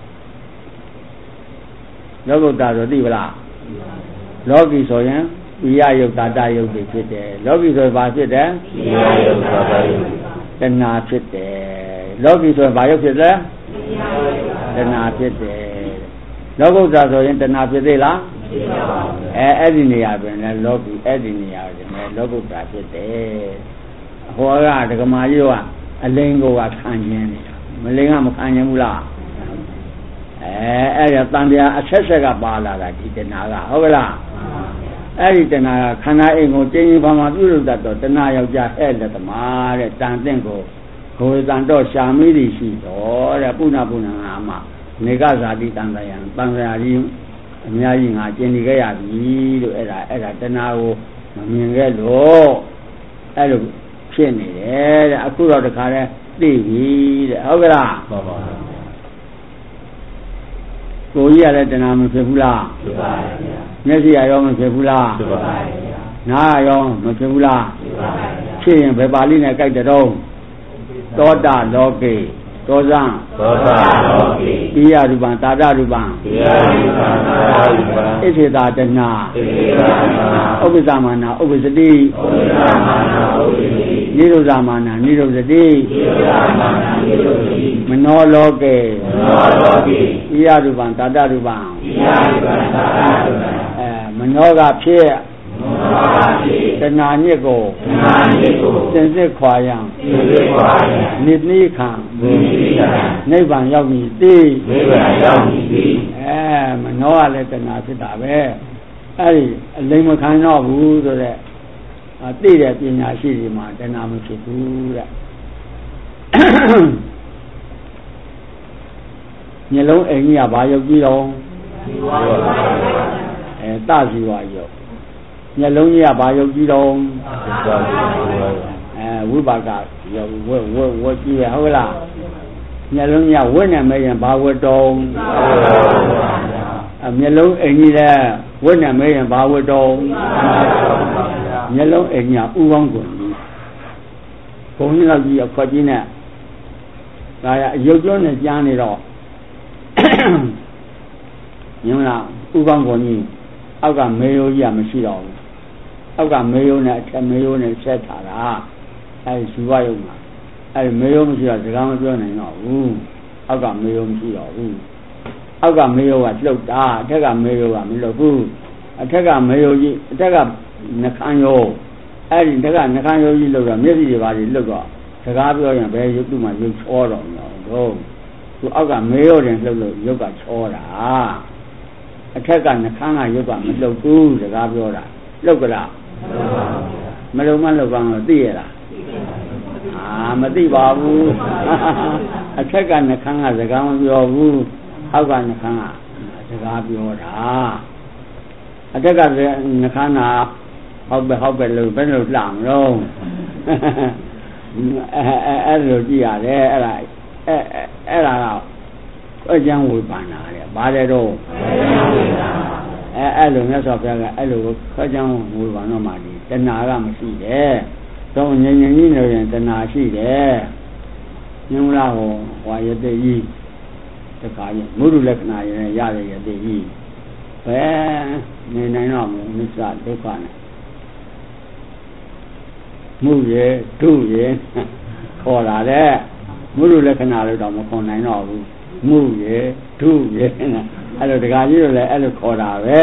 လောကုတ္တရာဆိုသိပလားလောကီဆိုရင်ဝိယယုတ်တာတယုတ်တွေဖြစ်တယ်လောကီဆိုရင်ဘာဖြစ်တယ်ဝိယယုတ်တာတယုတ်တဏှာဖြစ်တယ်လောကီဆိုရင်ဘာယုတ်ဖြစ်လဲတဏှာဖြစ်တယ်လောကုတ္တရာဆိုရင်တဏှာဖြစ်သေးလားအဲအဲ့ဒီနေရာပြင်လဲလောကီအဲ့ဒီနေရာပြင်လဲလောကုတ္တရာဖြစ်တယ်ဟောကဒကမာကြီးကအလိန်ကိုကခံခြင်းနေတာမလိန်ကမခံခြင်းဘူးလားအဲအဲ့ဒါတန်တရားအဆက်ဆက်ကပါလာတာဒီတဏှာကဟုတ်ကလားအဲ့ဒီတဏှာကခန္ဓာအိမ်ကိုကျင်းရင်ဘာမှပြုလုပ်တတ်တော့တဏှာယောက်ျားအဲ့လက်သမားတဲ့တန်တဲ့ကိုကိုယ်တန်တော့ရှာမိသည်ရှိတော့တဲ့ပုဏ္ဏပုဏ္ဏငါမှာနေကဇာတိတန်တရားတန်တရားကြီးအများကြီးငါကျင်နေခဲ့ရပြီလို့အဲ့ဒါအဲ့ဒါတဏှာကိုမမြင်ခဲ့လို့အဲ့လိုဖြစ်နေတယ်တဲ့အခုတော့တခါလဲသိပြီတဲ့ဟုတ်ကလားမှန်ပါပါကိုကြီးရတဲ့တဏှာမဖြစ်ဘူးလားဖြစ်ပါဗျာမျက်စိရရောမဖြစ်ဘူးလားဖြစ်ပါဗျာနားရောမဖြစ်ဘူးလားဖြစ်ပါဗျာဖြစ်ရင်ဘယ်ပါဠိနဲ့ကြိုက်တဲ့တော့သောတာလောကေသောဇံသောတာလောကေပိယရူပံတာတရူပံပိယရူပံတာတရူပံဣသေတာတဏှာဣသေတာတဏှာဥပ္ပဇာမာနာဥပ္ပစတိဥပ္ပဇာမာနာဥပ္ပစတိနိရောဓမာနာနိရောဓတိနိရောဓမာနာနိရောဓတိမနောလောကေမနောလောကေပိယရူပံတာတရူပံပိယရူပံတာတရူပံအဲမနောကဖြစ်တဏှာညစ်ကိုတဏှာညစ်ကိုစင်စစ်ခွာရန်စင်စစ်ခွာရန်နိတိခံနိတိခံနိဗ္ဗာန်ရောက်ပြီသိနိဗ္ဗာန်ရောက်ပြီသိအဲမနောကလည်းတဏှာဖြစ်တာပဲအဲ့ဒီအလိမ်မခံတော့ဘူးဆိုတော့အသိတဲ့ပညာရှိတွေမှာတဏှာမဖြစ်ဘူးတဲ့မျက်လုံးအိမ်ကြီးကဘာရုပ်ကြီးတော့အဲတဇီဝရုပ်မျက်လုံးကြီးကဘာရုပ်ကြီးတော့အဲဝိပါကရုပ်ဝဲဝဲဝဲကြီးရဟုတ်လားမျက်လုံးကြီးကဝဲနေမရင်ဘာဝတ်တော်အမျက်လုံးအိမ်ကြီးလည်းဝဲနေမရင်ဘာဝတ်တော်မျက်လုံးအိမ်ကြီးကဥကောင်းကုန်ကြီးဘုံကြီးလောက်ကြီးအခွက်ကြီးနဲ့ဒါရရုပ်ကျွန်းနဲ့ကြားနေတော့ညမလားဥကောင်းကုန်ကြီးအောက်ကမေယိုကြီးကမရှိတော့ဘူးအောက်ကမေယိုနဲ့အထက်မေယိုနဲ့ဆက်ထားတာအဲဒီဇီဝယုံမှာအဲဒီမေယိုမရှိတော့စကားမပြောနိုင်တော့ဘူးအောက်ကမေယိုမရှိတော့ဘူးအောက်ကမေယိုကလှုပ်တာအထက်ကမေယိုကမလှုပ်ဘူးအထက်ကမေယိုကြီးအထက်ကနှခမ်းယောအဲဒီတက်ကနှခမ်းယောကြီးလှုပ်တော့မျက်စိတွေပါလေလှုပ်တော့စကားပြောရင်ဘယ်ရုပ်တုမှရုပ်ချောတော့မလို့တော့သူအောက်ကမေယိုတင်လှုပ်လို့ရုပ်ကချောတာအထက်ကနှခမ်းကရုပ်ကမလှုပ်ဘူးစကားပြောတာလှုပ်ကြလားမလုံမလုံကောင်းတော့သိရလားအာမသိပါဘူးအထက်ကနှခမ်းကစကားမပြောဘူးအောက်ကနှခမ်းကစကားပြောတာအထက်ကနှခမ်းကဟုတ်ပဲဟုတ်ပဲလို့ဘယ်လိုလှမ်းလို့အဲအဲ့လိုကြည့်ရတယ်အဲ့ဒါအဲအဲ့ဒါကအကျမ်းဝေပန္နာတဲ့ဘာလဲတော့အဲအဲ့လိုမြတ်စွာဘုရားကအဲ့လိုခေါ်ကြောင်းဝေဘာတော့မှဒီတဏှာကမရှိတယ်။တော့ငြိမ်ငြိမ်ကြီးနေရင်တဏှာရှိတယ်။ညမလားဟောဝါရတိကြီးတခါရင်မုဒုလက္ခဏာရင်ရတဲ့ရတိကြီးဘယ်နေနိုင်တော့မလဲသဒုက္ခနဲ့မှုရဲ့ဒုရဲ့ခေါ်လာတဲ့မုဒုလက္ခဏာလို့တော့မခေါ်နိုင်တော့ဘူးမှုရဲ့ဒုရဲ့အဲ့လိုတခါကြီးတို့လည်းအဲ့လိုခေါ်တာပဲ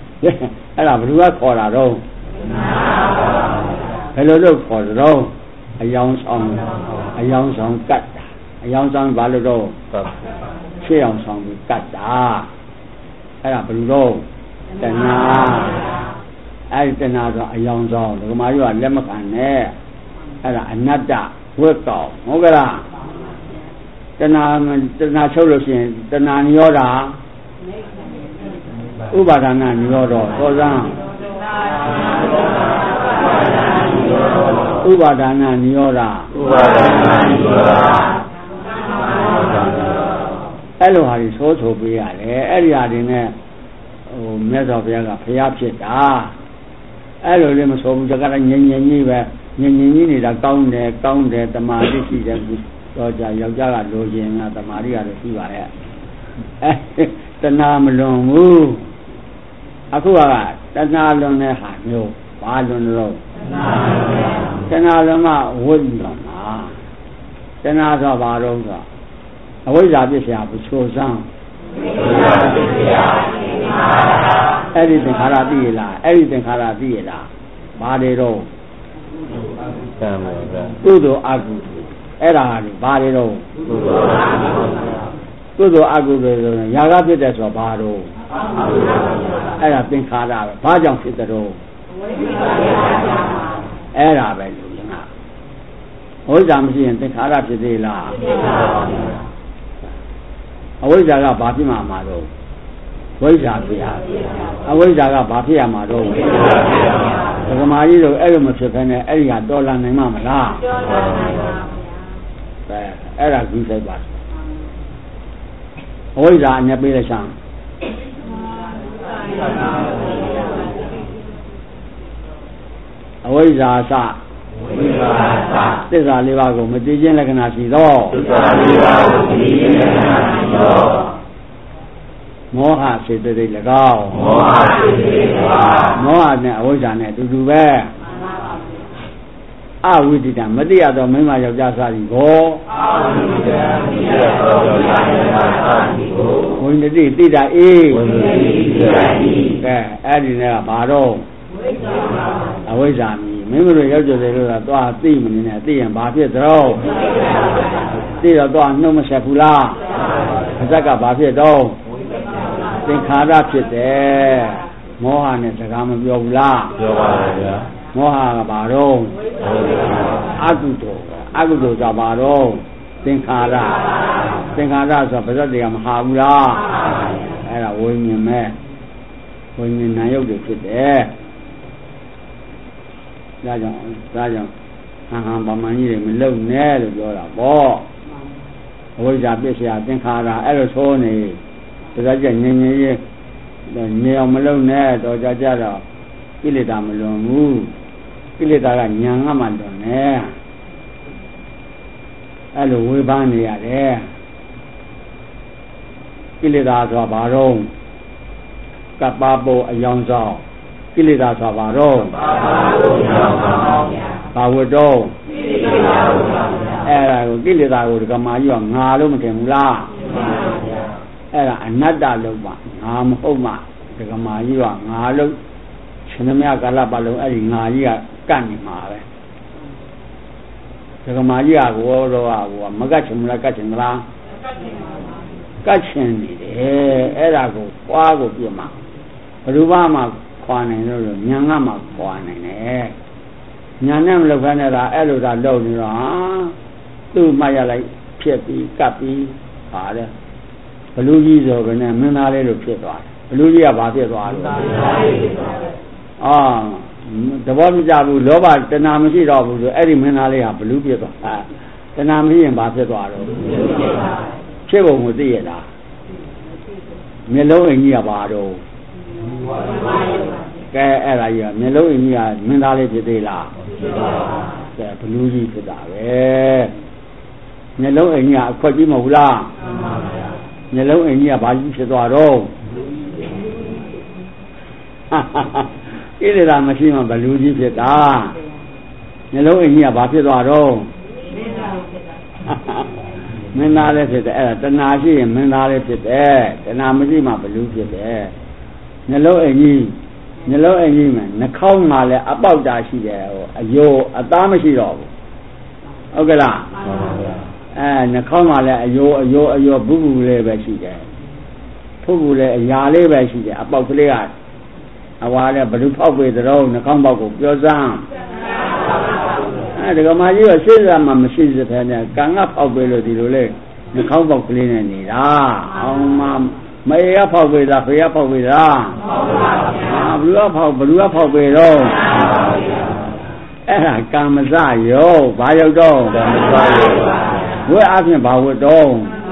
အဲ့ဒါဘယ်သူကခေါ်တာတော့ဘယ်လိုလုပ်ခေါ်တော့အယောင်ဆောင်အယောင်ဆောင်ကတ်တာအယောင်ဆောင်ဘာလို့တော့ရှေ့အောင်ဆောင်ပြီးကတ်တာအဲ့ဒါဘယ်လိုတော့တဏှာအဲ့ဒီတဏှာဆိုအယောင်ဆောင်ဒကမာကြီးကလက်မခံနဲ့အဲ့ဒါအနတ္တဝိကောဟုတ်ကလားတဏှာတဏှာချုပ်လို့ရှိရင်တဏှာနိရောဓဥပါဒနာနိရောဓသောဇံဥပါဒနာနိရောဓဥပါဒနာနိရောဓအဲ့လိုဟာကြီးသိုးဆိုပေးရတယ်အဲ့ဒီဟာတွေနဲ့ဟိုမြတ်စွာဘုရားကဖျားဖြစ်တာအဲ့လိုလေးမဆိုဘူးတကယ်ငြိမ်ငြိမ်ကြီးပဲငြိမ်ငြိမ်ကြီးနေတာကောင်းတယ်ကောင်းတယ်တမာတိရှိတယ်တော့ကြာယောက်ျားကလိုချင်တာတမာတိကတော့ရှိပါရဲ့အဲတဏှာမလွန်ဘူးအခုကတဏှာလွန်တဲ့ဟာမျိုးဘာလွန်လို့တဏှာလွန်ကဝိဇ္ဇာမှာတဏှာဆိုဘာတော့ဆိုအဝိဇ္ဇာပြစ်စရာဘူးချိုးစမ်းအဲ့ဒီသင်္ခါရသိရလားအဲ့ဒီသင်္ခါရသိရလားဘာတွေတော့တမ်းပါဗျာကုသိုလ်အကုသိုလ်အဲ့ဒါဟာဘာတွေတော့ကုသိုလ်အကုသိုလ်ဆိုရင်ຢာကဖြစ်တယ်ဆိုတော့ဘာတော့အဲ့ဒါသင်္ခါရပဲဘာကြောင့်ဖြစ်တယ်တော့အဲ့ဒါပဲလူရင်းကဝိဇ္ဇာမရှိရင်သင်္ခါရဖြစ်သေးလားအဝိဇ္ဇာကဘာဖြစ်မှာမှာတော့ဝိဇ္ဇာဖြစ်ရအဝိဇ္ဇာကဘာဖြစ်ရမှာတော့ဒကမာကြီးတို့အဲ့လိုမဖြစ်ဘဲနဲ့အဲ့ဒီဟာတော်လာနိုင်မှာမလားပဲအဲ့ဒါကြီးစိတ်ပါအဝိဇ္ဇာအညက်ပေးလိုက်ချမ်းအဝိဇ္ဇာစဝိဇ္ဇာစသစ္စာလေးပါးကိုမသိခြင်းလက္ခဏာရှိသောသစ္စာလေးပါးကိုမသိခြင်းလက္ခဏာရှိသောမောဟစေတသိက်၎င်းမောဟစေတသိက်၎င်းမောဟနဲ့အဝိဇ္ဇာနဲ့အတူတူပဲအဝိဒိတမတိရသောမိန်းမယောက်ျားစားသည်ကိုအဝိဒိတမတိရသောယောက်ျားစားသည်ကိုဝိနတိတိတာအေးဝိနတိတိတာအေးကဲအဲ့ဒီနဲ့ကဘာတော့အဝိဇ္ဇာမီမင်းတို့ရောက်ကြတယ်လို့ကသွားသိမနေနဲ့သိရင်ဘာဖြစ်သလဲသိတော့သွားနှုတ်မဆက်ဘူးလားအဇက်ကဘာဖြစ်တော့သင်္ခါရဖြစ်တယ်မောဟနဲ့စကားမပြောဘူးလားပြောပါရဲ့ဗျာမောဟကဘာတော့အကုသိုလ်အကုသိုလ်ကဘာတော့သင်္ခါရသင်္ခါရဆိုပါဇတ်တွေကမဟာဘူးလားအဲ့ဒါဝိညာဉ်မဲ့ဝိညာဉ်နာယုတ်တွေဖြစ်တယ်ဒါကြောင့်ဒါကြောင့်ဟန်ဟန်ဗမာကြီးတွေမလုံနဲ့လို့ပြောတာပေါ့အဝိဇ္ဇာပြည့်စရာသင်္ခါရအဲ့လိုဆိုနေဒါကြငြင်းငြင်းရေးနေအောင်မလုံနဲ့တော့ကြကြတော့ကိလေသာမလွန်ဘူးကိလေသာကညာငါမှလွန်တယ်အဲ့လိုဝေဖန်နေရတယ်ကိလေသာဆိုတာဘာတော့ကပ္ပပိုအယောင်ဆောင်ကိလေသာဆိုတာဘာတော့ဘာဝတ္တောအဲ့ဒါကိုကိလေသာကိုဒကမာကြီးကငါလို့မထင်ဘူးလားအဲ့ဒါအနတ္တလို့ပါငါမဟုတ်မှဒကမာကြီးကငါလို့ရှင်မမြကာလပတ်လုံးအဲ့ဒီငါကြီးကကတ်နေမှာပဲဒကမာကြီးကကိုတော့ကမကတ်ချင်မလားကတ်ချင်မလားကတ်ချင်နေတယ်အဲ့ဒါကိုပွားကိုပြမှာဘယ်သူမှခွာနိုင်လို့ညာငါမှခွာနိုင်တယ်ညာနဲ့မလုပ်ခန်းနဲ့လားအဲ့လိုသာလုပ်နေတော့သူ့မှရလိုက်ဖြစ်ပြီးကပ်ပြီးပါတယ်ဘလူကြီးဆိုကနဲ့မင်းသားလေးတို့ဖြစ်သွားတယ်ဘလူကြီးကဘာဖြစ်သွားလို့အာတဘောမကြဘူးလောဘတဏှာမရှိတော့ဘူးဆိုအဲ့ဒီမင်းသားလေးကဘလူဖြစ်သွားတာတဏှာမရှိရင်ဘာဖြစ်သွားတော့ဖြစ်ပုံကိုသိရတာမျက်လုံးအင်းကြီးကဘာတော့ကဲအဲ့ဒါကြီးကမျက်လုံးအင်းကြီးကမင်းသားလေးဖြစ်သေးလားကဲဘလူကြီးဖြစ်တာပဲမျက်လုံးအင်းကြီးကအခွက်ကြီးမဟုတ်လားမျက်လုံးအင်းကြီးကဘာကြီးဖြစ်သွားတော့ဣတိရာမရှိမှဘလူကြီးဖြစ်တာမျက်လုံးအင်းကြီးကဘာဖြစ်သွားတော့မင်းသားလေးဖြစ်တယ်အဲ့ဒါတဏှာရှိရင်မင်းသားလေးဖြစ်တယ်တဏှာမရှိမှဘလူဖြစ်တယ်မျက်လုံးအင်းကြီးမျက်လုံးအင်းကြီးမှာနှာခေါင်းမှာလည်းအပေါက်တာရှိတယ်ဟိုအယိုးအသားမရှိတော့ဘူးဟုတ်ကဲ့လားအဲနှာခေါင်းကလည်းအယိုးအယိုးအယိုးဘူးဘူးလေးပဲရှိတယ်ထုတ်ဘူးလည်းအရာလေးပဲရှိတယ်အပေါက်ကလေးကအဝါလည်းဘယ်သူဖောက်ပေသတော့နှာခေါင်းပေါက်ကိုပြောစမ်းအဲဒီကမှကြီးကရှင်းစားမှမရှိစဖဲနဲ့ကံကဖောက်ပေလို့ဒီလိုလေနှာခေါင်းပေါက်ကလေးနဲ့နေတာအောင်မမေရဖောက်ပေတာဖေရဖောက်ပေတာဘလူကဖောက်ဘလူကဖောက်ပေတော့အဲ့ဒါကာမစယောဘာရောက်တော့ကာမစယောဝိအပြင်ဘာဝတ်တော့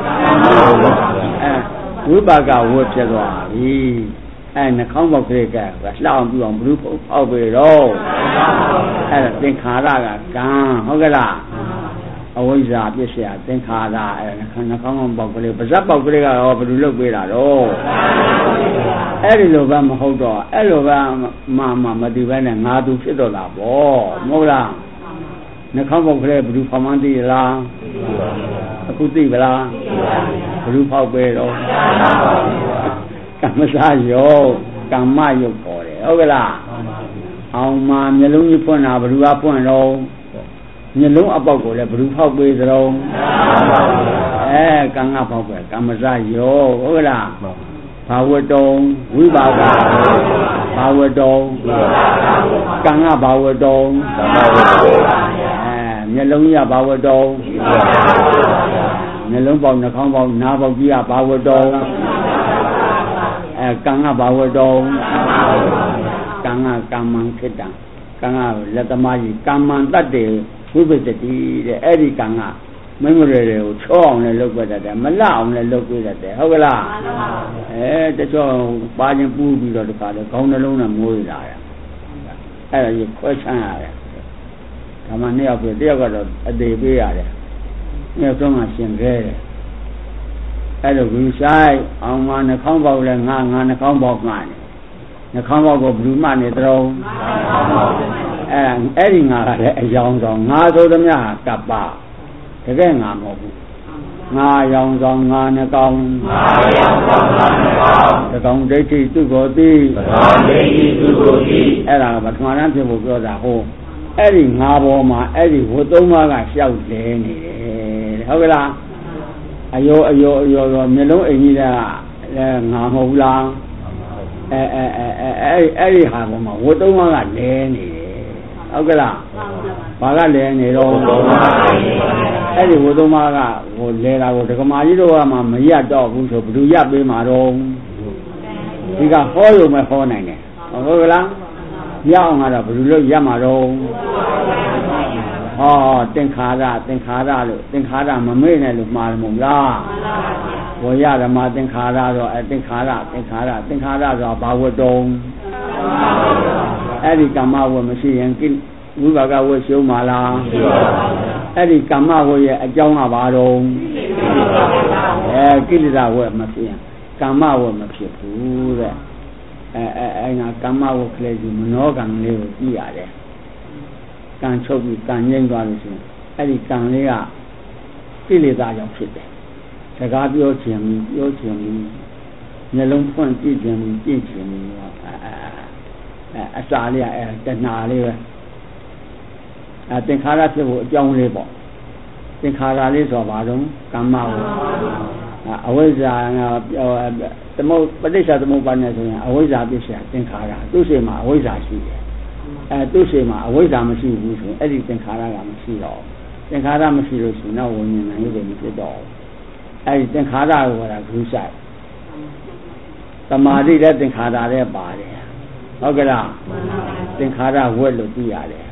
အဲဝိပါကဝတ်ဖြစ်သွားပြီအဲနှာခေါင်းပေါက်ကလေးကလှအောင်ပြအောင်ဘလူဖောက်ပေတော့အဲ့ဒါသင်္ခါရကကံဟုတ်ကဲ့လားအဝိဇ္ဇာပြည့်စရာသင်္ခါရအဲနှာခေါင်းပေါက်ကလေးပါဇက်ပေါက်ကလေးကတော့ဘယ်လိုလုပ်ပေးတာတော့အဲ့ဒီလိုပဲမဟုတ်တော့အဲ့လိုပဲမမမတည်ပဲနဲ့ငါသူဖြစ်တော့တာပေါ့မဟုတ်လားနှာခေါင်းပေါက်ကလေးဘယ်သူဖောက်မှန်းသိလားအခုသိပလားဘယ်သူဖောက်ပေးတော့ကမ္မစာယောကမ္မယုတ်ခေါ်တယ်ဟုတ်ကဲ့လားအောင်မမျိုးလုံးကြီးဖွင့်တာဘယ်သူကဖွင့်တော့မျိုးလုံးအပေါက်ကိုလည်းဘယ်သူဖောက်ပေးသလဲအဲကံကဖောက်ပဲကမ္မစာယောဟုတ်ကဲ့လားဘာဝတုံဝိပါကဘာဝတုံကံကဘာဝတုံအဲမျိုးလုံးကြီးကဘာဝတုံမျိုးလုံးပေါက်နှာခေါင်းပေါက်နားပေါက်ကြီးကဘာဝတုံအဲကံကဘာဝတုံကံကကမ္မံခိတ္တံကံကလက်သမားကြီးကမ္မံတတ်တယ်ဝိပဿတိတဲ့အဲ့ဒီကံကမင်းမရေတွေကိုချောအောင်လည်းလုပ်ပြတတ်တယ်မလအောင်လည်းလုပ်ပြတတ်တယ်ဟုတ်ကလားအဲတချို့ပါခြင်းပူးပြီးတော့ဒီခါလေခေါင်းနှလုံးနဲ့မိုးရလာတယ်အဲ့ဒါကြီးခွဲချမ်းရတယ်ဒါမှနှစ်ယောက်ပြတယောက်ကတော့အသေးပေးရတယ်နှစ်ယောက်ဆုံးကရှင်ခဲတယ်အဲ့လိုဝီဆိုင်အောင်မနှာခေါင်းပေါက်လဲငါငါနှာခေါင်းပေါက်ငါနေနှာခေါင်းပေါက်ကိုဘလူးမနေတော့အဲ့အဲ့ဒီငါကလည်းအယောင်ဆောင်ငါဆိုသမျှကပ္ပတကယ်ငါမဟုတ်ဘူးငါရောင်ဆောင်ငါနှကောင်ငါရောင်ဆောင်ငါနှကောင်တကောင်ဒိဋ္ဌိသူ့ကိုသိတကောင်ဒိဋ္ဌိသူ့ကိုသိအဲ့ဒါကပထမတန်းဖြစ်ဖို့ပြောတာဟိုအဲ့ဒီငါပေါ်မှာအဲ့ဒီဝတ်သုံးပါးကရှောက်လဲနေတယ်ဟုတ်ကဲ့လားအယောအယောအယောမျိုးလုံးအိမ်ကြီးကလည်းငါမဟုတ်လားအဲအဲအဲအဲအဲ့ဒီဟာပေါ်မှာဝတ်သုံးပါးကလဲနေတယ်ဟုတ်ကဲ့လားဘာကလဲနေတော့အဲ့ဒီဝသုံးပါးကဟိုလဲတာကိုဒကမာကြီးတို့ကမှမရတော့ဘူးဆိုဘယ်သူရပေးမှာတော့ဒီကဟောရုံပဲဟောနိုင်တယ်ဟုတ်ကဲ့လားရအောင်ကတော့ဘယ်သူလို့ရမှာတော့ဟောသင်္ခါရသင်္ခါရလို့သင်္ခါရမမေ့နဲ့လို့မှားတယ်မဟုတ်လားဝရဓမ္မသင်္ခါရတော့အဲသင်္ခါရသင်္ခါရသင်္ခါရဆိုတာဘာဝတ္တုံအဲ့ဒီကမ္မဝတ်မရှိရင်ဝိပါကဝတ်ရှုံးပါလားအဲ့ဒီကမ္မဝတ်ရဲ့အကြောင်းကဘာတော့အဲကိလေသာဝတ်မဖြစ်ရင်ကမ္မဝတ်မဖြစ်ဘူးတဲ့အဲအဲအဲငါကမ္မဝတ်ကလေးကြီးမနောကံလေးကိုကြည့်ရတယ်ကံချုပ်ပြီးကံငြိမ့်သွားလို့ရှိရင်အဲ့ဒီကံလေးကကိလေသာကြောင့်ဖြစ်တယ်စကားပြောခြင်းပြောခြင်းမျက်လုံးဖွင့်ကြည့်ခြင်းကြည့်ခြင်းအဲအစာလေးအဲတဏှာလေးပဲအဲသင်္ခါရဖြစ်ဖို့အကြောင်းလေးပေါ့သင်္ခါရလေးဆိုပါတော့ကမ္မဝအဝိဇ္ဇာသမုပဋိစ္စသမုပ္ပါဒ်နဲ့ဆိုရင်အဝိဇ္ဇာပြည့်စရာသင်္ခါရသူ့ရှိမှာအဝိဇ္ဇာရှိတယ်အဲသူ့ရှိမှာအဝိဇ္ဇာမရှိဘူးဆိုရင်အဲ့ဒီသင်္ခါရကမရှိတော့သင်္ခါရမရှိလို့ရှိရင်တော့ဝိညာဉ်နိုင်လို့မဖြစ်တော့အဲ့ဒီသင်္ခါရကိုကဂုစိုက်သမာဓိတဲ့သင်္ခါရတဲ့ပါတယ်ဟုတ်ကဲ့လားသင်္ခါရဝတ်လို့သိရတယ်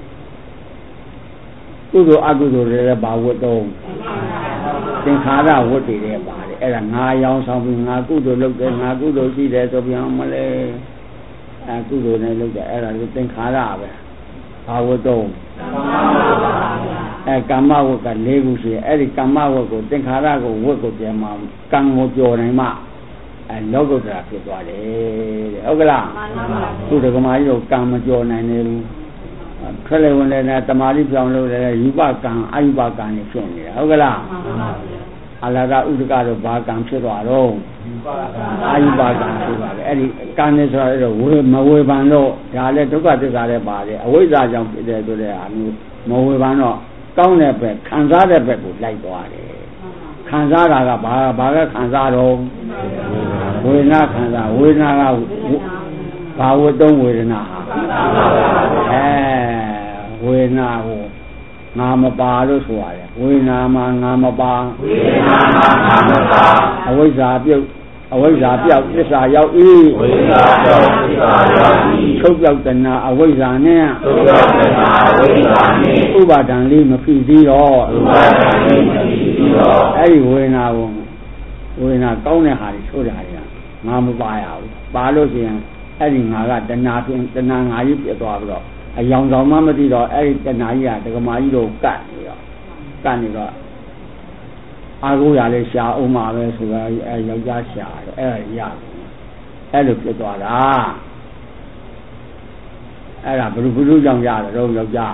ကုသိုလ်အကုသိုလ်တွေလည်းဘာဝတ်တော့သင်္ခါရဝတ်တွေလည်းပါတယ်အဲ့ဒါငါရောင်ဆောင်ပြီးငါကုသိုလ်လုပ်တယ်ငါကုသိုလ်ရှိတယ်ဆိုပြန်မလဲအဲကုသိုလ်နဲ့လုပ်တယ်အဲ့ဒါကိုသင်္ခါရပဲဘာဝတ်တော့အဲကမ္မဝတ်က၄ခုရှိအဲ့ဒီကမ္မဝတ်ကိုသင်္ခါရကိုဝတ်ကိုပြန်မှကံကိုကြော်နိုင်မှအဲလောကုတ္တရာဖြစ်သွားတယ်တဲ့ဟုတ်ကလားသူဒကမာကြီးတို့ကံမကြော်နိုင်နေဘူးခက်လေဝင်လည်းတမာတိပြောင်းလို့လည်းယူပကံအယူပကံနဲ့ဖြစ်နေတာဟုတ်ကလားအလာဒဥဒကတို့ဘာကံဖြစ်သွားတော့အယူပကံဖြစ်သွားတယ်အဲ့ဒီကံနဲ့ဆိုတော့ဝေမဝေဖန်တော့ဒါလည်းဒုက္ခသစ္စာလည်းပါတယ်အဝိဇ္ဇာကြောင့်ဖြစ်တယ်ဆိုတဲ့အာမျိုးမဝေဖန်တော့ကကောင်းတဲ့ဘက်ခံစားတဲ့ဘက်ကိုလိုက်သွားတယ်ခံစားတာကဘာဘာကခံစားတော့ဝေဒနာခံစားဝေဒနာကဘာဝတ္တုံးဝေဒနာဟာအဲဝေဒနာကိုငါမပါလို့ဆိုရတယ်ဝေဒနာမှာငါမပါဝေဒနာမှာငါမပါအဝိဇ္ဇာပြုတ်အဝိဇ္ဇာပြောက်သစ္စာရောက်၏ဝိဇ္ဇာပြောက်သစ္စာရောက်၏ချုပ်ပြောက်တဏှာအဝိဇ္ဇာနဲ့ချုပ်ပြောက်တဏှာအဝိဇ္ဇာနဲ့ဥပါဒံလေးမဖြစ်သေးတော့ဥပါဒံလေးမဖြစ်သေးတော့အဲ့ဒီဝေဒနာကိုဝေဒနာကောင်းတဲ့ဟာတွေဆိုတဲ့ဟာတွေကငါမပါရဘူးပါလို့ရှိရင်အဲ့ဒီငါကတဏှာဖြင့်တဏှာငါကြီးပြတ်သွားပြီးတော့အယောင်ဆောင်မှမသိတော့အဲ့ဒီတဏှာကြီးကဒကမာကြီးတို့ကတ်နေတော့ကတ်နေတော့အာကိုရလဲရှာအောင်မှာပဲဆိုတော့အဲယောက်ျားရှာတော့အဲ့ဒါရအဲ့လိုဖြစ်သွားတာအဲ့ဒါဘယ်လိုဘယ်လိုကြောင့်ရတယ်တော့ယောက်ျား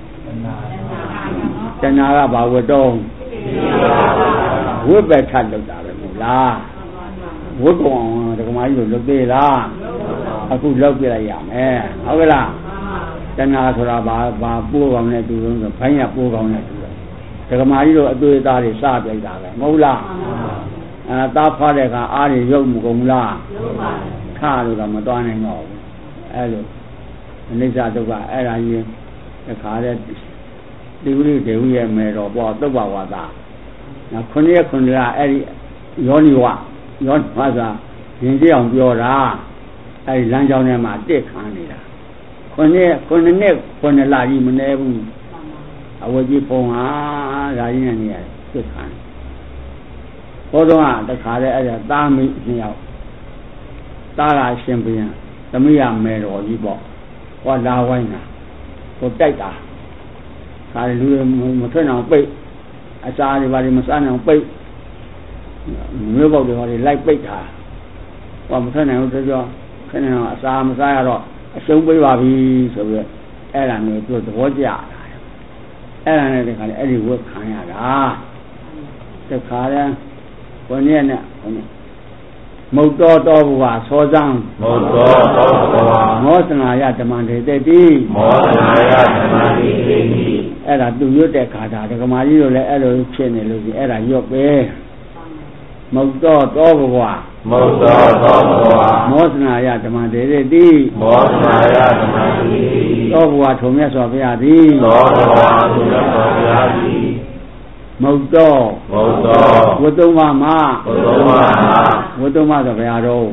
တဏှာကဘာဝတ္တုံးဝိပ္ပထလောက်တာပဲမဟုတ်လားဝိက္ကောင်ဒကမာကြီးတို့လုပ်သေးလားအခုလောက်ပြလိုက်ရမယ်ဟုတ်ကဲ့လားတဏှာဆိုတာဘာဘာပိုးကောင်းတဲ့သူလုံးဆိုဘိုင်းရပိုးကောင်းတဲ့သူဒကမာကြီးတို့အတွေ့အသားတွေစပြိုက်တာပဲမဟုတ်လားအဲသားဖားတဲ့အခါအားတွေရုပ်မကုန်လားရုပ်ပါဘူးခါလို့တော့မတွားနိုင်တော့ဘူးအဲလိုအနိစ္စဒုက္ခအဲ့ဒါကြီးတခါတဲ့ဒီဝိရိဒေဝရဲ့မေတော်ပေါ့သုဘဝါဒနောက်ခုနှစ်ရက်ခုနှစ်လအဲ့ဒီယောနိဝယောနိဝါစာရင်ကြည့်အောင်ပြောတာအဲ့ဒီလမ်းကြောင်းထဲမှာတက်ခံနေတာခုနှစ်ခုနှစ်နှစ်ခုနှစ်လကြီးမနေဘူးအဝကြီးပုံဟာဒါကြီးနဲ့နေရတက်ခံဘောတော့ကတခါတဲ့အဲ့ဒါသားမိနှစ်ယောက်သားကအရှင်ဘုရင်သမီးရမေတော်ကြီးပေါ့ဟောလာဝိုင်းတာဟိုတိုက်တာခါလူမထွက်အောင်ပိတ်အစာတွေဘာတွေမစားနိုင်အောင်ပိတ်မျိုးပေါက်တွေဘာတွေလိုက်ပိတ်တာဟောမထွက်နိုင်ဘူးဆိုတော့ခဏတော့အစာမစားရတော့အရှုံးပေးပါပြီဆိုပြီးအဲ့ဒါမျိုးသူသဘောကျတာအဲ့ဒါနဲ့တခါလေအဲ့ဒီဝတ်ခံရတာတခါလဲဘုန်းကြီးနဲ့ဘုန်းကြီးမုတ်တော်တော်ဘုရားသောဇံမုတ်တော်တော်ဘုရားမောသနာယဓမ္မတေတတိမောသနာယဓမ္မတေတိအဲ့ဒါသူရွတ်တဲ့ခါတာဒကမာကြီးတို့လည်းအဲ့လိုဖြစ်နေလို့ဒီအဲ့ဒါရွတ်ပဲမုတ်တော်တော်ဘုရားမုတ်တော်တော်ဘုရားမောသနာယဓမ္မတေတိမောသနာယဓမ္မတေတိတော်ဘုရားထုံမြတ်စွာဘုရားသည်တော်ဘုရားထုံမြတ်စွာဘုရားသည်မုတ်တော်မုတ်တော်ဝတ္တုမမဝတ္တုမမဝတ္တုမဆိုဘယ်ဟာတော့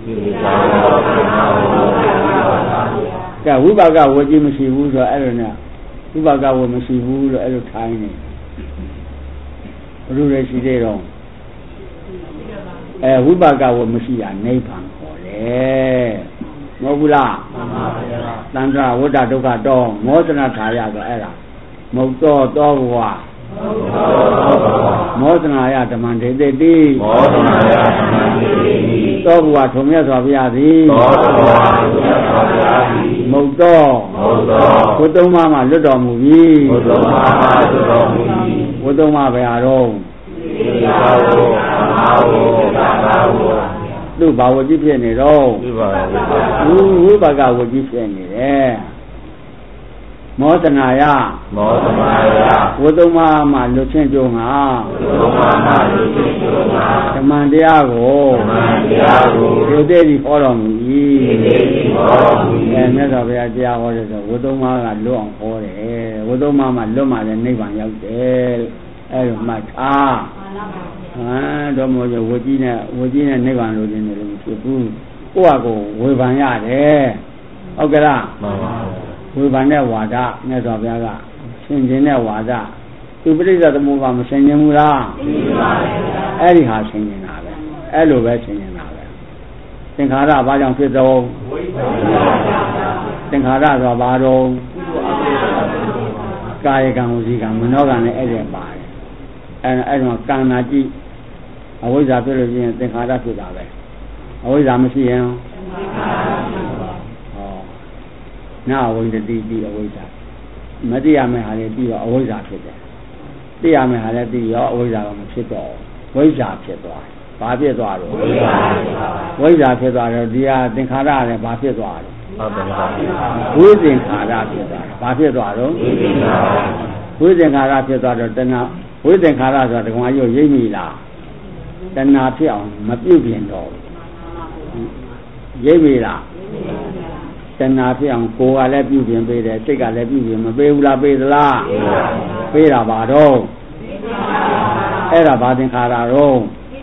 ကဲဝိပါကဝကြီးမရှိဘူးဆိုအဲ့လိုနဲ့ဝိပါကဝမရှိဘူးလို့အဲ့လိုထိုင်းနေဘယ်လိုလဲရှိသေးတော့အဲဝိပါကဝမရှိတာနိဗ္ဗာန်ခေါ်တယ်မဟုတ်ဘူးလားမှန်ပါဗျာသံဃာဝတ္တဒုက္ခတော့မောသနာထာရဆိုအဲ့ဒါမုတ်တော်တော်ဘဝမောသနာယဓမ္မတေတိမောသနာယဓမ္မတေတိသောဘုရားထုံမြတ်စွာဘုရားသည်သောဘုရားထုံမြတ်စွာဘုရားသည်မုတ်တော်မုတ်တော်ဘုသုံးပါးမှာလွတ်တော်မူပြီဘုသုံးပါးမှာလွတ်တော်မူပြီဘုသုံးပါးဘယ်ဟာတော့သေသာဝသမာဝသာသာဝသူဘာဝကြီးဖြစ်နေတော့ဝိပါကဝိပါကဝကြီးဖြစ်နေတယ်မောသနာယမောသနာယဝတ္တမမှာလွတ်ချင်းကြုံငါဝတ္တမမှာလွတ်ချင်းကြုံငါဓမ္မတရားကိုဓမ္မတရားကိုဒီတည်းဒီဟောတော်မူ၏ဒီတည်းဒီဟောတော်မူ၏အဲမြတ်စွာဘုရားတရားဟောတယ်ဆိုဝတ္တမကလွတ်အောင်ဟောတယ်ဝတ္တမမှာလွတ်မှလည်းနိဗ္ဗာန်ရောက်တယ်အဲလိုမှတ်ထားဟမ်တော့မို့ဝကြီးနဲ့ဝကြီးနဲ့နိဗ္ဗာန်လို့နေတယ်လို့ဖြစ်ဘူးကိုယ့်အကိုဝေဖန်ရတယ်ဟုတ်ကဲ့လားမှန်ပါဝေဖန်တဲ့ဝါဒမြတ်စွာဘုရားကဆင်ခြင်တဲ့ဝါဒသူပရိစ္ဆေသမုပ္ပါမဆင်ခြင်ဘူးလားဆင်ခြင်ပါဘူးအဲ့ဒီဟာဆင်ခြင်တာပဲအဲ့လိုပဲဆင်ခြင်တာပဲသင်္ခါရဘာကြောင့်ဖြစ်တော့သင်္ခါရဆိုတာဘာတော့ကာယကံဝစီကံမနောကံနဲ့အဲ့ဒီပါတယ်အဲ့အဲ့ဒီမှာကံနာကြည့်အဝိဇ္ဇာဖြစ်လို့ရှိရင်သင်္ခါရဖြစ်တာပဲအဝိဇ္ဇာမရှိရင်နာဝိတ္တိတိအဝိဇ္ဇာမသိရမယ့်ဟာလည်းပြီးတော့အဝိဇ္ဇာဖြစ်တယ်သိရမယ့်ဟာလည်းပြီးရောအဝိဇ္ဇာကမဖြစ်တော့ဝိဇ္ဇာဖြစ်သွားတယ်ဘာဖြစ်သွားတော့ဝိဇ္ဇာဖြစ်သွားတော့ဒီဟာသင်္ခါရလည်းဘာဖြစ်သွားတော့ဝိသင်္ခါရဖြစ်သွားတယ်ဘာဖြစ်သွားတော့ဝိသင်္ခါရဖြစ်သွားတော့တဏှာဝိသင်္ခါရဆိုတာဒီကောင်ရုပ်ရိပ်မိလားတဏှာဖြစ်အောင်မပြုတ်ပြင်တော့ရိပ်မိလားတဏှာဖြစ်အောင်ကိုယ်ကလည်းပြုတ်ပြင်ပေးတယ်စိတ်ကလည်းပြုတ်ပြင်မပေးဘူးလားပေးသလားပေးတာပါတော့အဲ့ဒါဘာသင်္ခါရတော့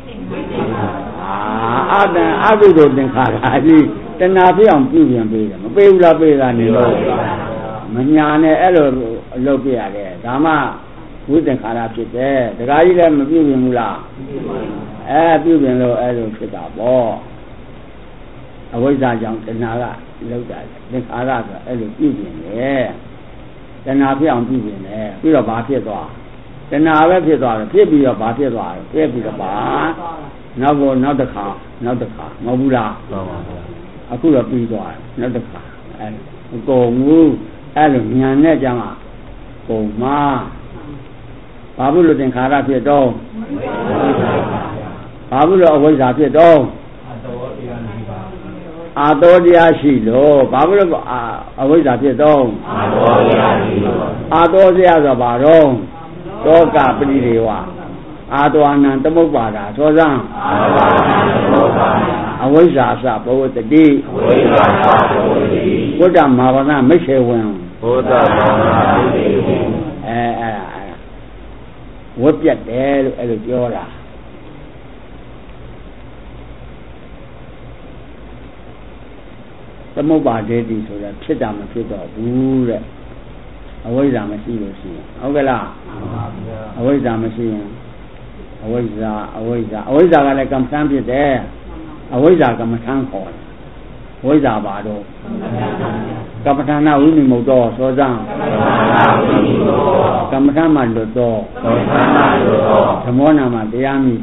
အာအတန်အကုသိုလ်သင်္ခါရကြီးတဏှာဖြစ်အောင်ပြုတ်ပြင်ပေးတယ်မပေးဘူးလားပေးတာနေလို့မညာနဲ့အဲ့လိုအလုပ်ပြရတယ်ဒါမှဝိသင်္ခါရဖြစ်တယ်ဒကာကြီးလည်းမပြုတ်ပြင်ဘူးလားအဲပြုတ်ပြင်လို့အဲ့လိုဖြစ်တာပေါ့အဝိဇ္ဇာကြောင့်တဏှာကလောက်တာသင်္ခါရဆိုအဲ့လိုပြုတ်ပြင်တယ်တဏှာဖြစ်အောင်ပြုတ်ပြင်တယ်ပြီးတော့ဘာဖြစ်သွားတဏှာပဲဖြစ်သွားတယ်ဖြစ်ပြီးတော့ဘာဖြစ်သွားတယ်ဖြစ်ပြီးတော့ဘာနောက်ကိုနောက်တစ်ခါနောက်တစ်ခါမဟုတ်ဘူးလားမှန်ပါဗျာအခုတော့ပြီးသွားတယ်နောက်တစ်ခါအဲ့အကုန်ဘူးအဲ့လိုဉာဏ်နဲ့ကြောင့်ပုံမှာဘာဘူးလို့သင်္ခါရဖြစ်တော့ဘာဘူးလို့အဝိဇ္ဇာဖြစ်တော့အာတောတရားရှိလို့ဘာဘူးလို့အဝိဇ္ဇာဖြစ်တော့အာတောတရားရှိလို့အာတောတရားဆိုဘာတော့တောကပရိဒေဝအာတောအနံသမုပ္ပါဒာသောစံအာတောအနံသမုပ္ပါဒာအဝိဇ္ဇာသဘဝတတိအဝိဇ္ဇာသဘဝတတိဘုဒ္ဓမာဝနာမိတ်ဆေဝံဘုဒ္ဓမာဝနာမိတ်ဆေဝံအဲအဲဝတ်ပြတ်တယ်လို့အဲ့လိုပြောတာသမုပ္ပါဒေတိဆိုတာဖြစ်တာမဖြစ်တော့ဘူးတဲ့အဝိဇ္ဇာမရှိလို့ရှိရင်ဟုတ်ကဲ့လားအဝိဇ္ဇာမရှိရင်အဝိဇ္ဇာအဝိဇ္ဇာအဝိဇ္ဇာကလည်းကမ္မထမ်းဖြစ်တယ်အဝိဇ္ဇာကမ္မထမ်းခေါ်တယ်ဝိဇ္ဇာပါတော့ကမ္မထနာဝိနိမုတ်တော်သောစံကမ္မထမှာလွတ်တော်သမောနာမှာတရားမိ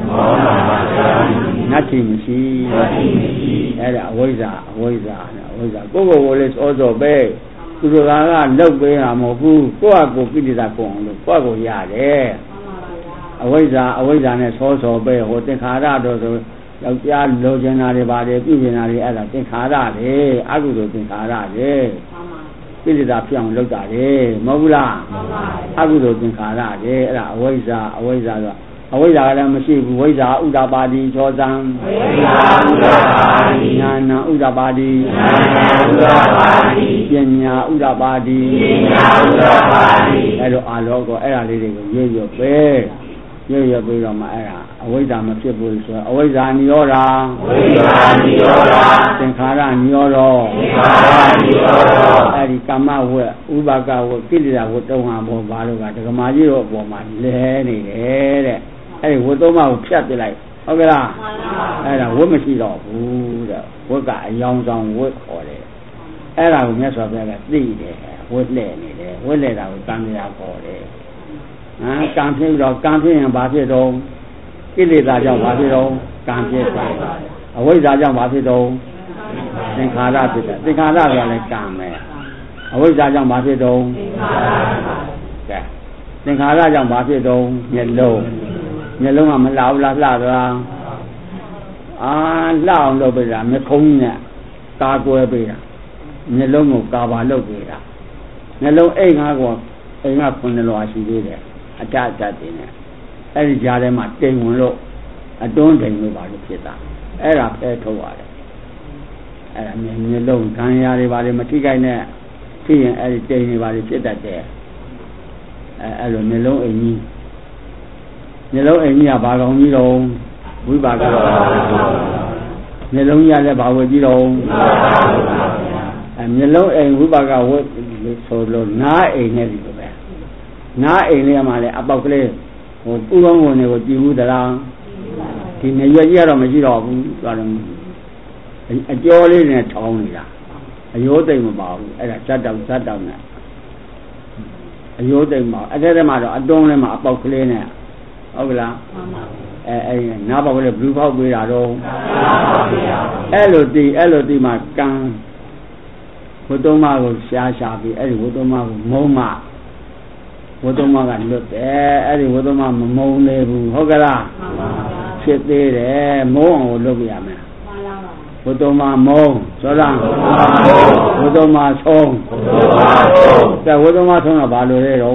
နတ်တိမရှိအဲ့ဒါအဝိဇ္ဇာအဝိဇ္ဇာအဝိဇ္ဇာကိုယ့်ကိုယ်ကိုလည်းစောစောပဲသူတို့ကလောက်ပေးတာမဟုတ်ဘူးကိုယ့်အကိုကိလေသာကုန်အောင်လို့ကိုယ့်ကိုရတယ်အဝိဇ္ဇာအဝိဇ္ဇာနဲ့စောစောပဲဟိုသင်္ခါရတော့ဆိုယောက်ျားလိုချင်တာတွေပါတယ်ပြုပြင်တာတွေအဲ့ဒါသင်္ခါရတွေအကုသိုလ်သင်္ခါရတွေကိလေသာဖြစ်အောင်လုပ်တာတွေမဟုတ်ဘူးလားအကုသိုလ်သင်္ခါရတွေအဲ့ဒါအဝိဇ္ဇာအဝိဇ္ဇာဆိုအဝိဇ္ဇာကလည်းမရှိဘူးဝိဇ္ဇာဥဒ္ဒပါတိချောသံဝိဇ္ဇာဥဒ္ဒပါတိဉာဏဥဒ္ဒပါတိဉာဏဥဒ္ဒပါတိပညာဥဒ္ဒပါတိပညာဥဒ္ဒပါတိအဲ့လိုအာလောကအဲ့ဒါလေးတွေကိုရွရွပဲရွရွပြီးတော့မှအဲ့ဒါအဝိဇ္ဇာမဖြစ်ဘူးဆိုတော့အဝိဇ္ဇာနိရောဓဝိဇ္ဇာနိရောဓသင်္ခါရနိရောဓသင်္ခါရနိရောဓအဲ့ဒီကာမဝတ်ဥပါကဝတ်ကိလေသာဝတ်တုံးဟာဘောဘာလို့ကဒကမာကြီးတို့အပေါ်မှာလဲနေတယ်တဲ့အဲ့ဒီဝတ်သုံးပါးကိုဖြတ်ပြလိုက်ဟုတ်ကဲ့လားအဲ့ဒါဝတ်မရှိတော့ဘူးတဲ့ဝတ်ကအယောင်ဆောင်ဝတ်ခေါ်တယ်အဲ့ဒါကိုမြတ်စွာဘုရားကသိတယ်ဝတ်လှဲ့နေတယ်ဝတ်လှဲ့တာကိုကံတရားခေါ်တယ်ဟမ်ကံဖြစ်တော့ကံဖြစ်ရင်ဘာဖြစ်တော့ကိလေသာကြောင့်ဘာဖြစ်တော့ကံဖြစ်သွားအဝိဇ္ဇာကြောင့်ဘာဖြစ်တော့သင်္ခါရဖြစ်တယ်သင်္ခါရကလည်းကံပဲအဝိဇ္ဇာကြောင့်ဘာဖြစ်တော့ကဲသင်္ခါရကြောင့်ဘာဖြစ်တော့မျက်လုံးမျက်လုံးကမလှဘူးလားလှသွားအာလှအောင်လုပ်ပေးတာမျက်ခုံးနဲ့ကာကွယ်ပေးတာမျက်လုံးကိုကာပါလုပ်ပေးတာမျက်လုံးအိမ်ငါကောအိမ်ကခုနှစ်လွှာရှိသေးတယ်အတအတတင်နေအဲ့ဒီကြားထဲမှာတိမ်ဝင်လို့အတွန်းတိမ်လို့ပါလို့ဖြစ်တာအဲ့ဒါဖဲထုတ်ရတယ်အဲ့ဒါမျက်လုံးခံရတွေပါလေမထိခိုက်နဲ့ဖြစ်ရင်အဲ့ဒီတိမ်တွေပါလေဖြစ်တတ်တယ်အဲအဲ့လိုမျက်လုံးအိမ်ကြီးမျက်လုံးအိမ်ကြီးကဘာကောင်ကြီးတော့ဝိပါကမျက်လုံးကြီးလည်းဘာဝကြီးတော့အဲမျက်လုံးအိမ်ဝိပါကဝတ်ဆိုလို့နားအိမ်နဲ့ဒီလိုပဲနားအိမ်လေးမှာလည်းအပေါက်ကလေးဟိုပူကောင်းဝင်တွေကိုကြည့်ဘူးတလားဒီနေရွက်ကြီးကတော့မရှိတော့ဘူးဆိုတော့အကျော်လေးနဲ့ထောင်းနေတာအယိုးသိမ့်မပါဘူးအဲ့ဒါဇတ်တောင်ဇတ်တောင်နဲ့အယိုးသိမ့်ပါအဲ့ဒီထဲမှာတော့အတွန်းလေးမှာအပေါက်ကလေးနဲ့ဟုတ်ကလားအဲအဲ့နားပေါက်ကလေးဘလူးပေါက်ပေးတာတော့အဲ့လိုတည်အဲ့လိုတည်မှာကံဝတ္တမကိုရှားရှားပြီးအဲ့ဒီဝတ္တမကိုမုံမဝတ္တမကလွတ်တယ်အဲ့ဒီဝတ္တမမမုံသေးဘူးဟုတ်ကလားဖြစ်သေးတယ်မုံအောင်လုပ်ပြရမယ်ဝတ္တမမုံဆိုလားဝတ္တမဆုံးကဲဝတ္တမဆုံးတော့ဘာလို့လဲတော့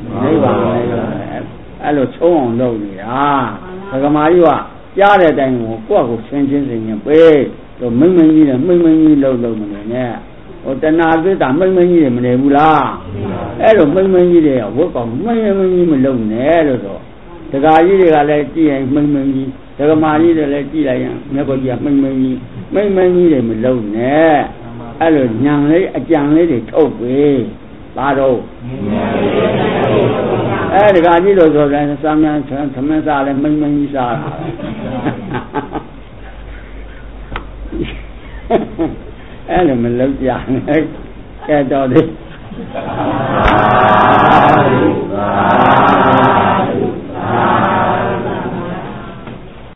နိဗ္ဗာန်လေအဲ့လိုချုံးအောင်လုပ်နေတာဒကမာကြီးကကြားတဲ့အတိုင်းကိုကိုယ့်အကိုဆင်းချင်းဆင်းချင်းပေးတော့မိမ့်မင်းကြီးနဲ့မိမ့်မင်းကြီးလှုပ်လှုပ်မနေနဲ့ဟိုတဏှာသစ္စာမိမ့်မင်းကြီးတွေမနေဘူးလားအဲ့လိုမိမ့်မင်းကြီးတွေကဝတ်ကောင်မိမ့်မင်းကြီးမလုံနဲ့လို့တော့ဒကာကြီးတွေကလည်းကြည့်ရင်မိမ့်မင်းကြီးဒကမာကြီးတွေလည်းကြည့်လိုက်ရင်မြတ်ကိုကြီးကမိမ့်မင်းကြီးမိမ့်မင်းကြီးတွေမလုံနဲ့အဲ့လိုညံလေးအကြံလေးတွေထုတ်ပေးပါတော့အဲ့ဒကာကြီးတို့ဆိုတယ်စမ်းမြန်းသမင်းစားလဲမိမ့်မင်းကြီးစားတာအဲ့လိုမလုပ်ကြနဲ့ကဲတော်တယ်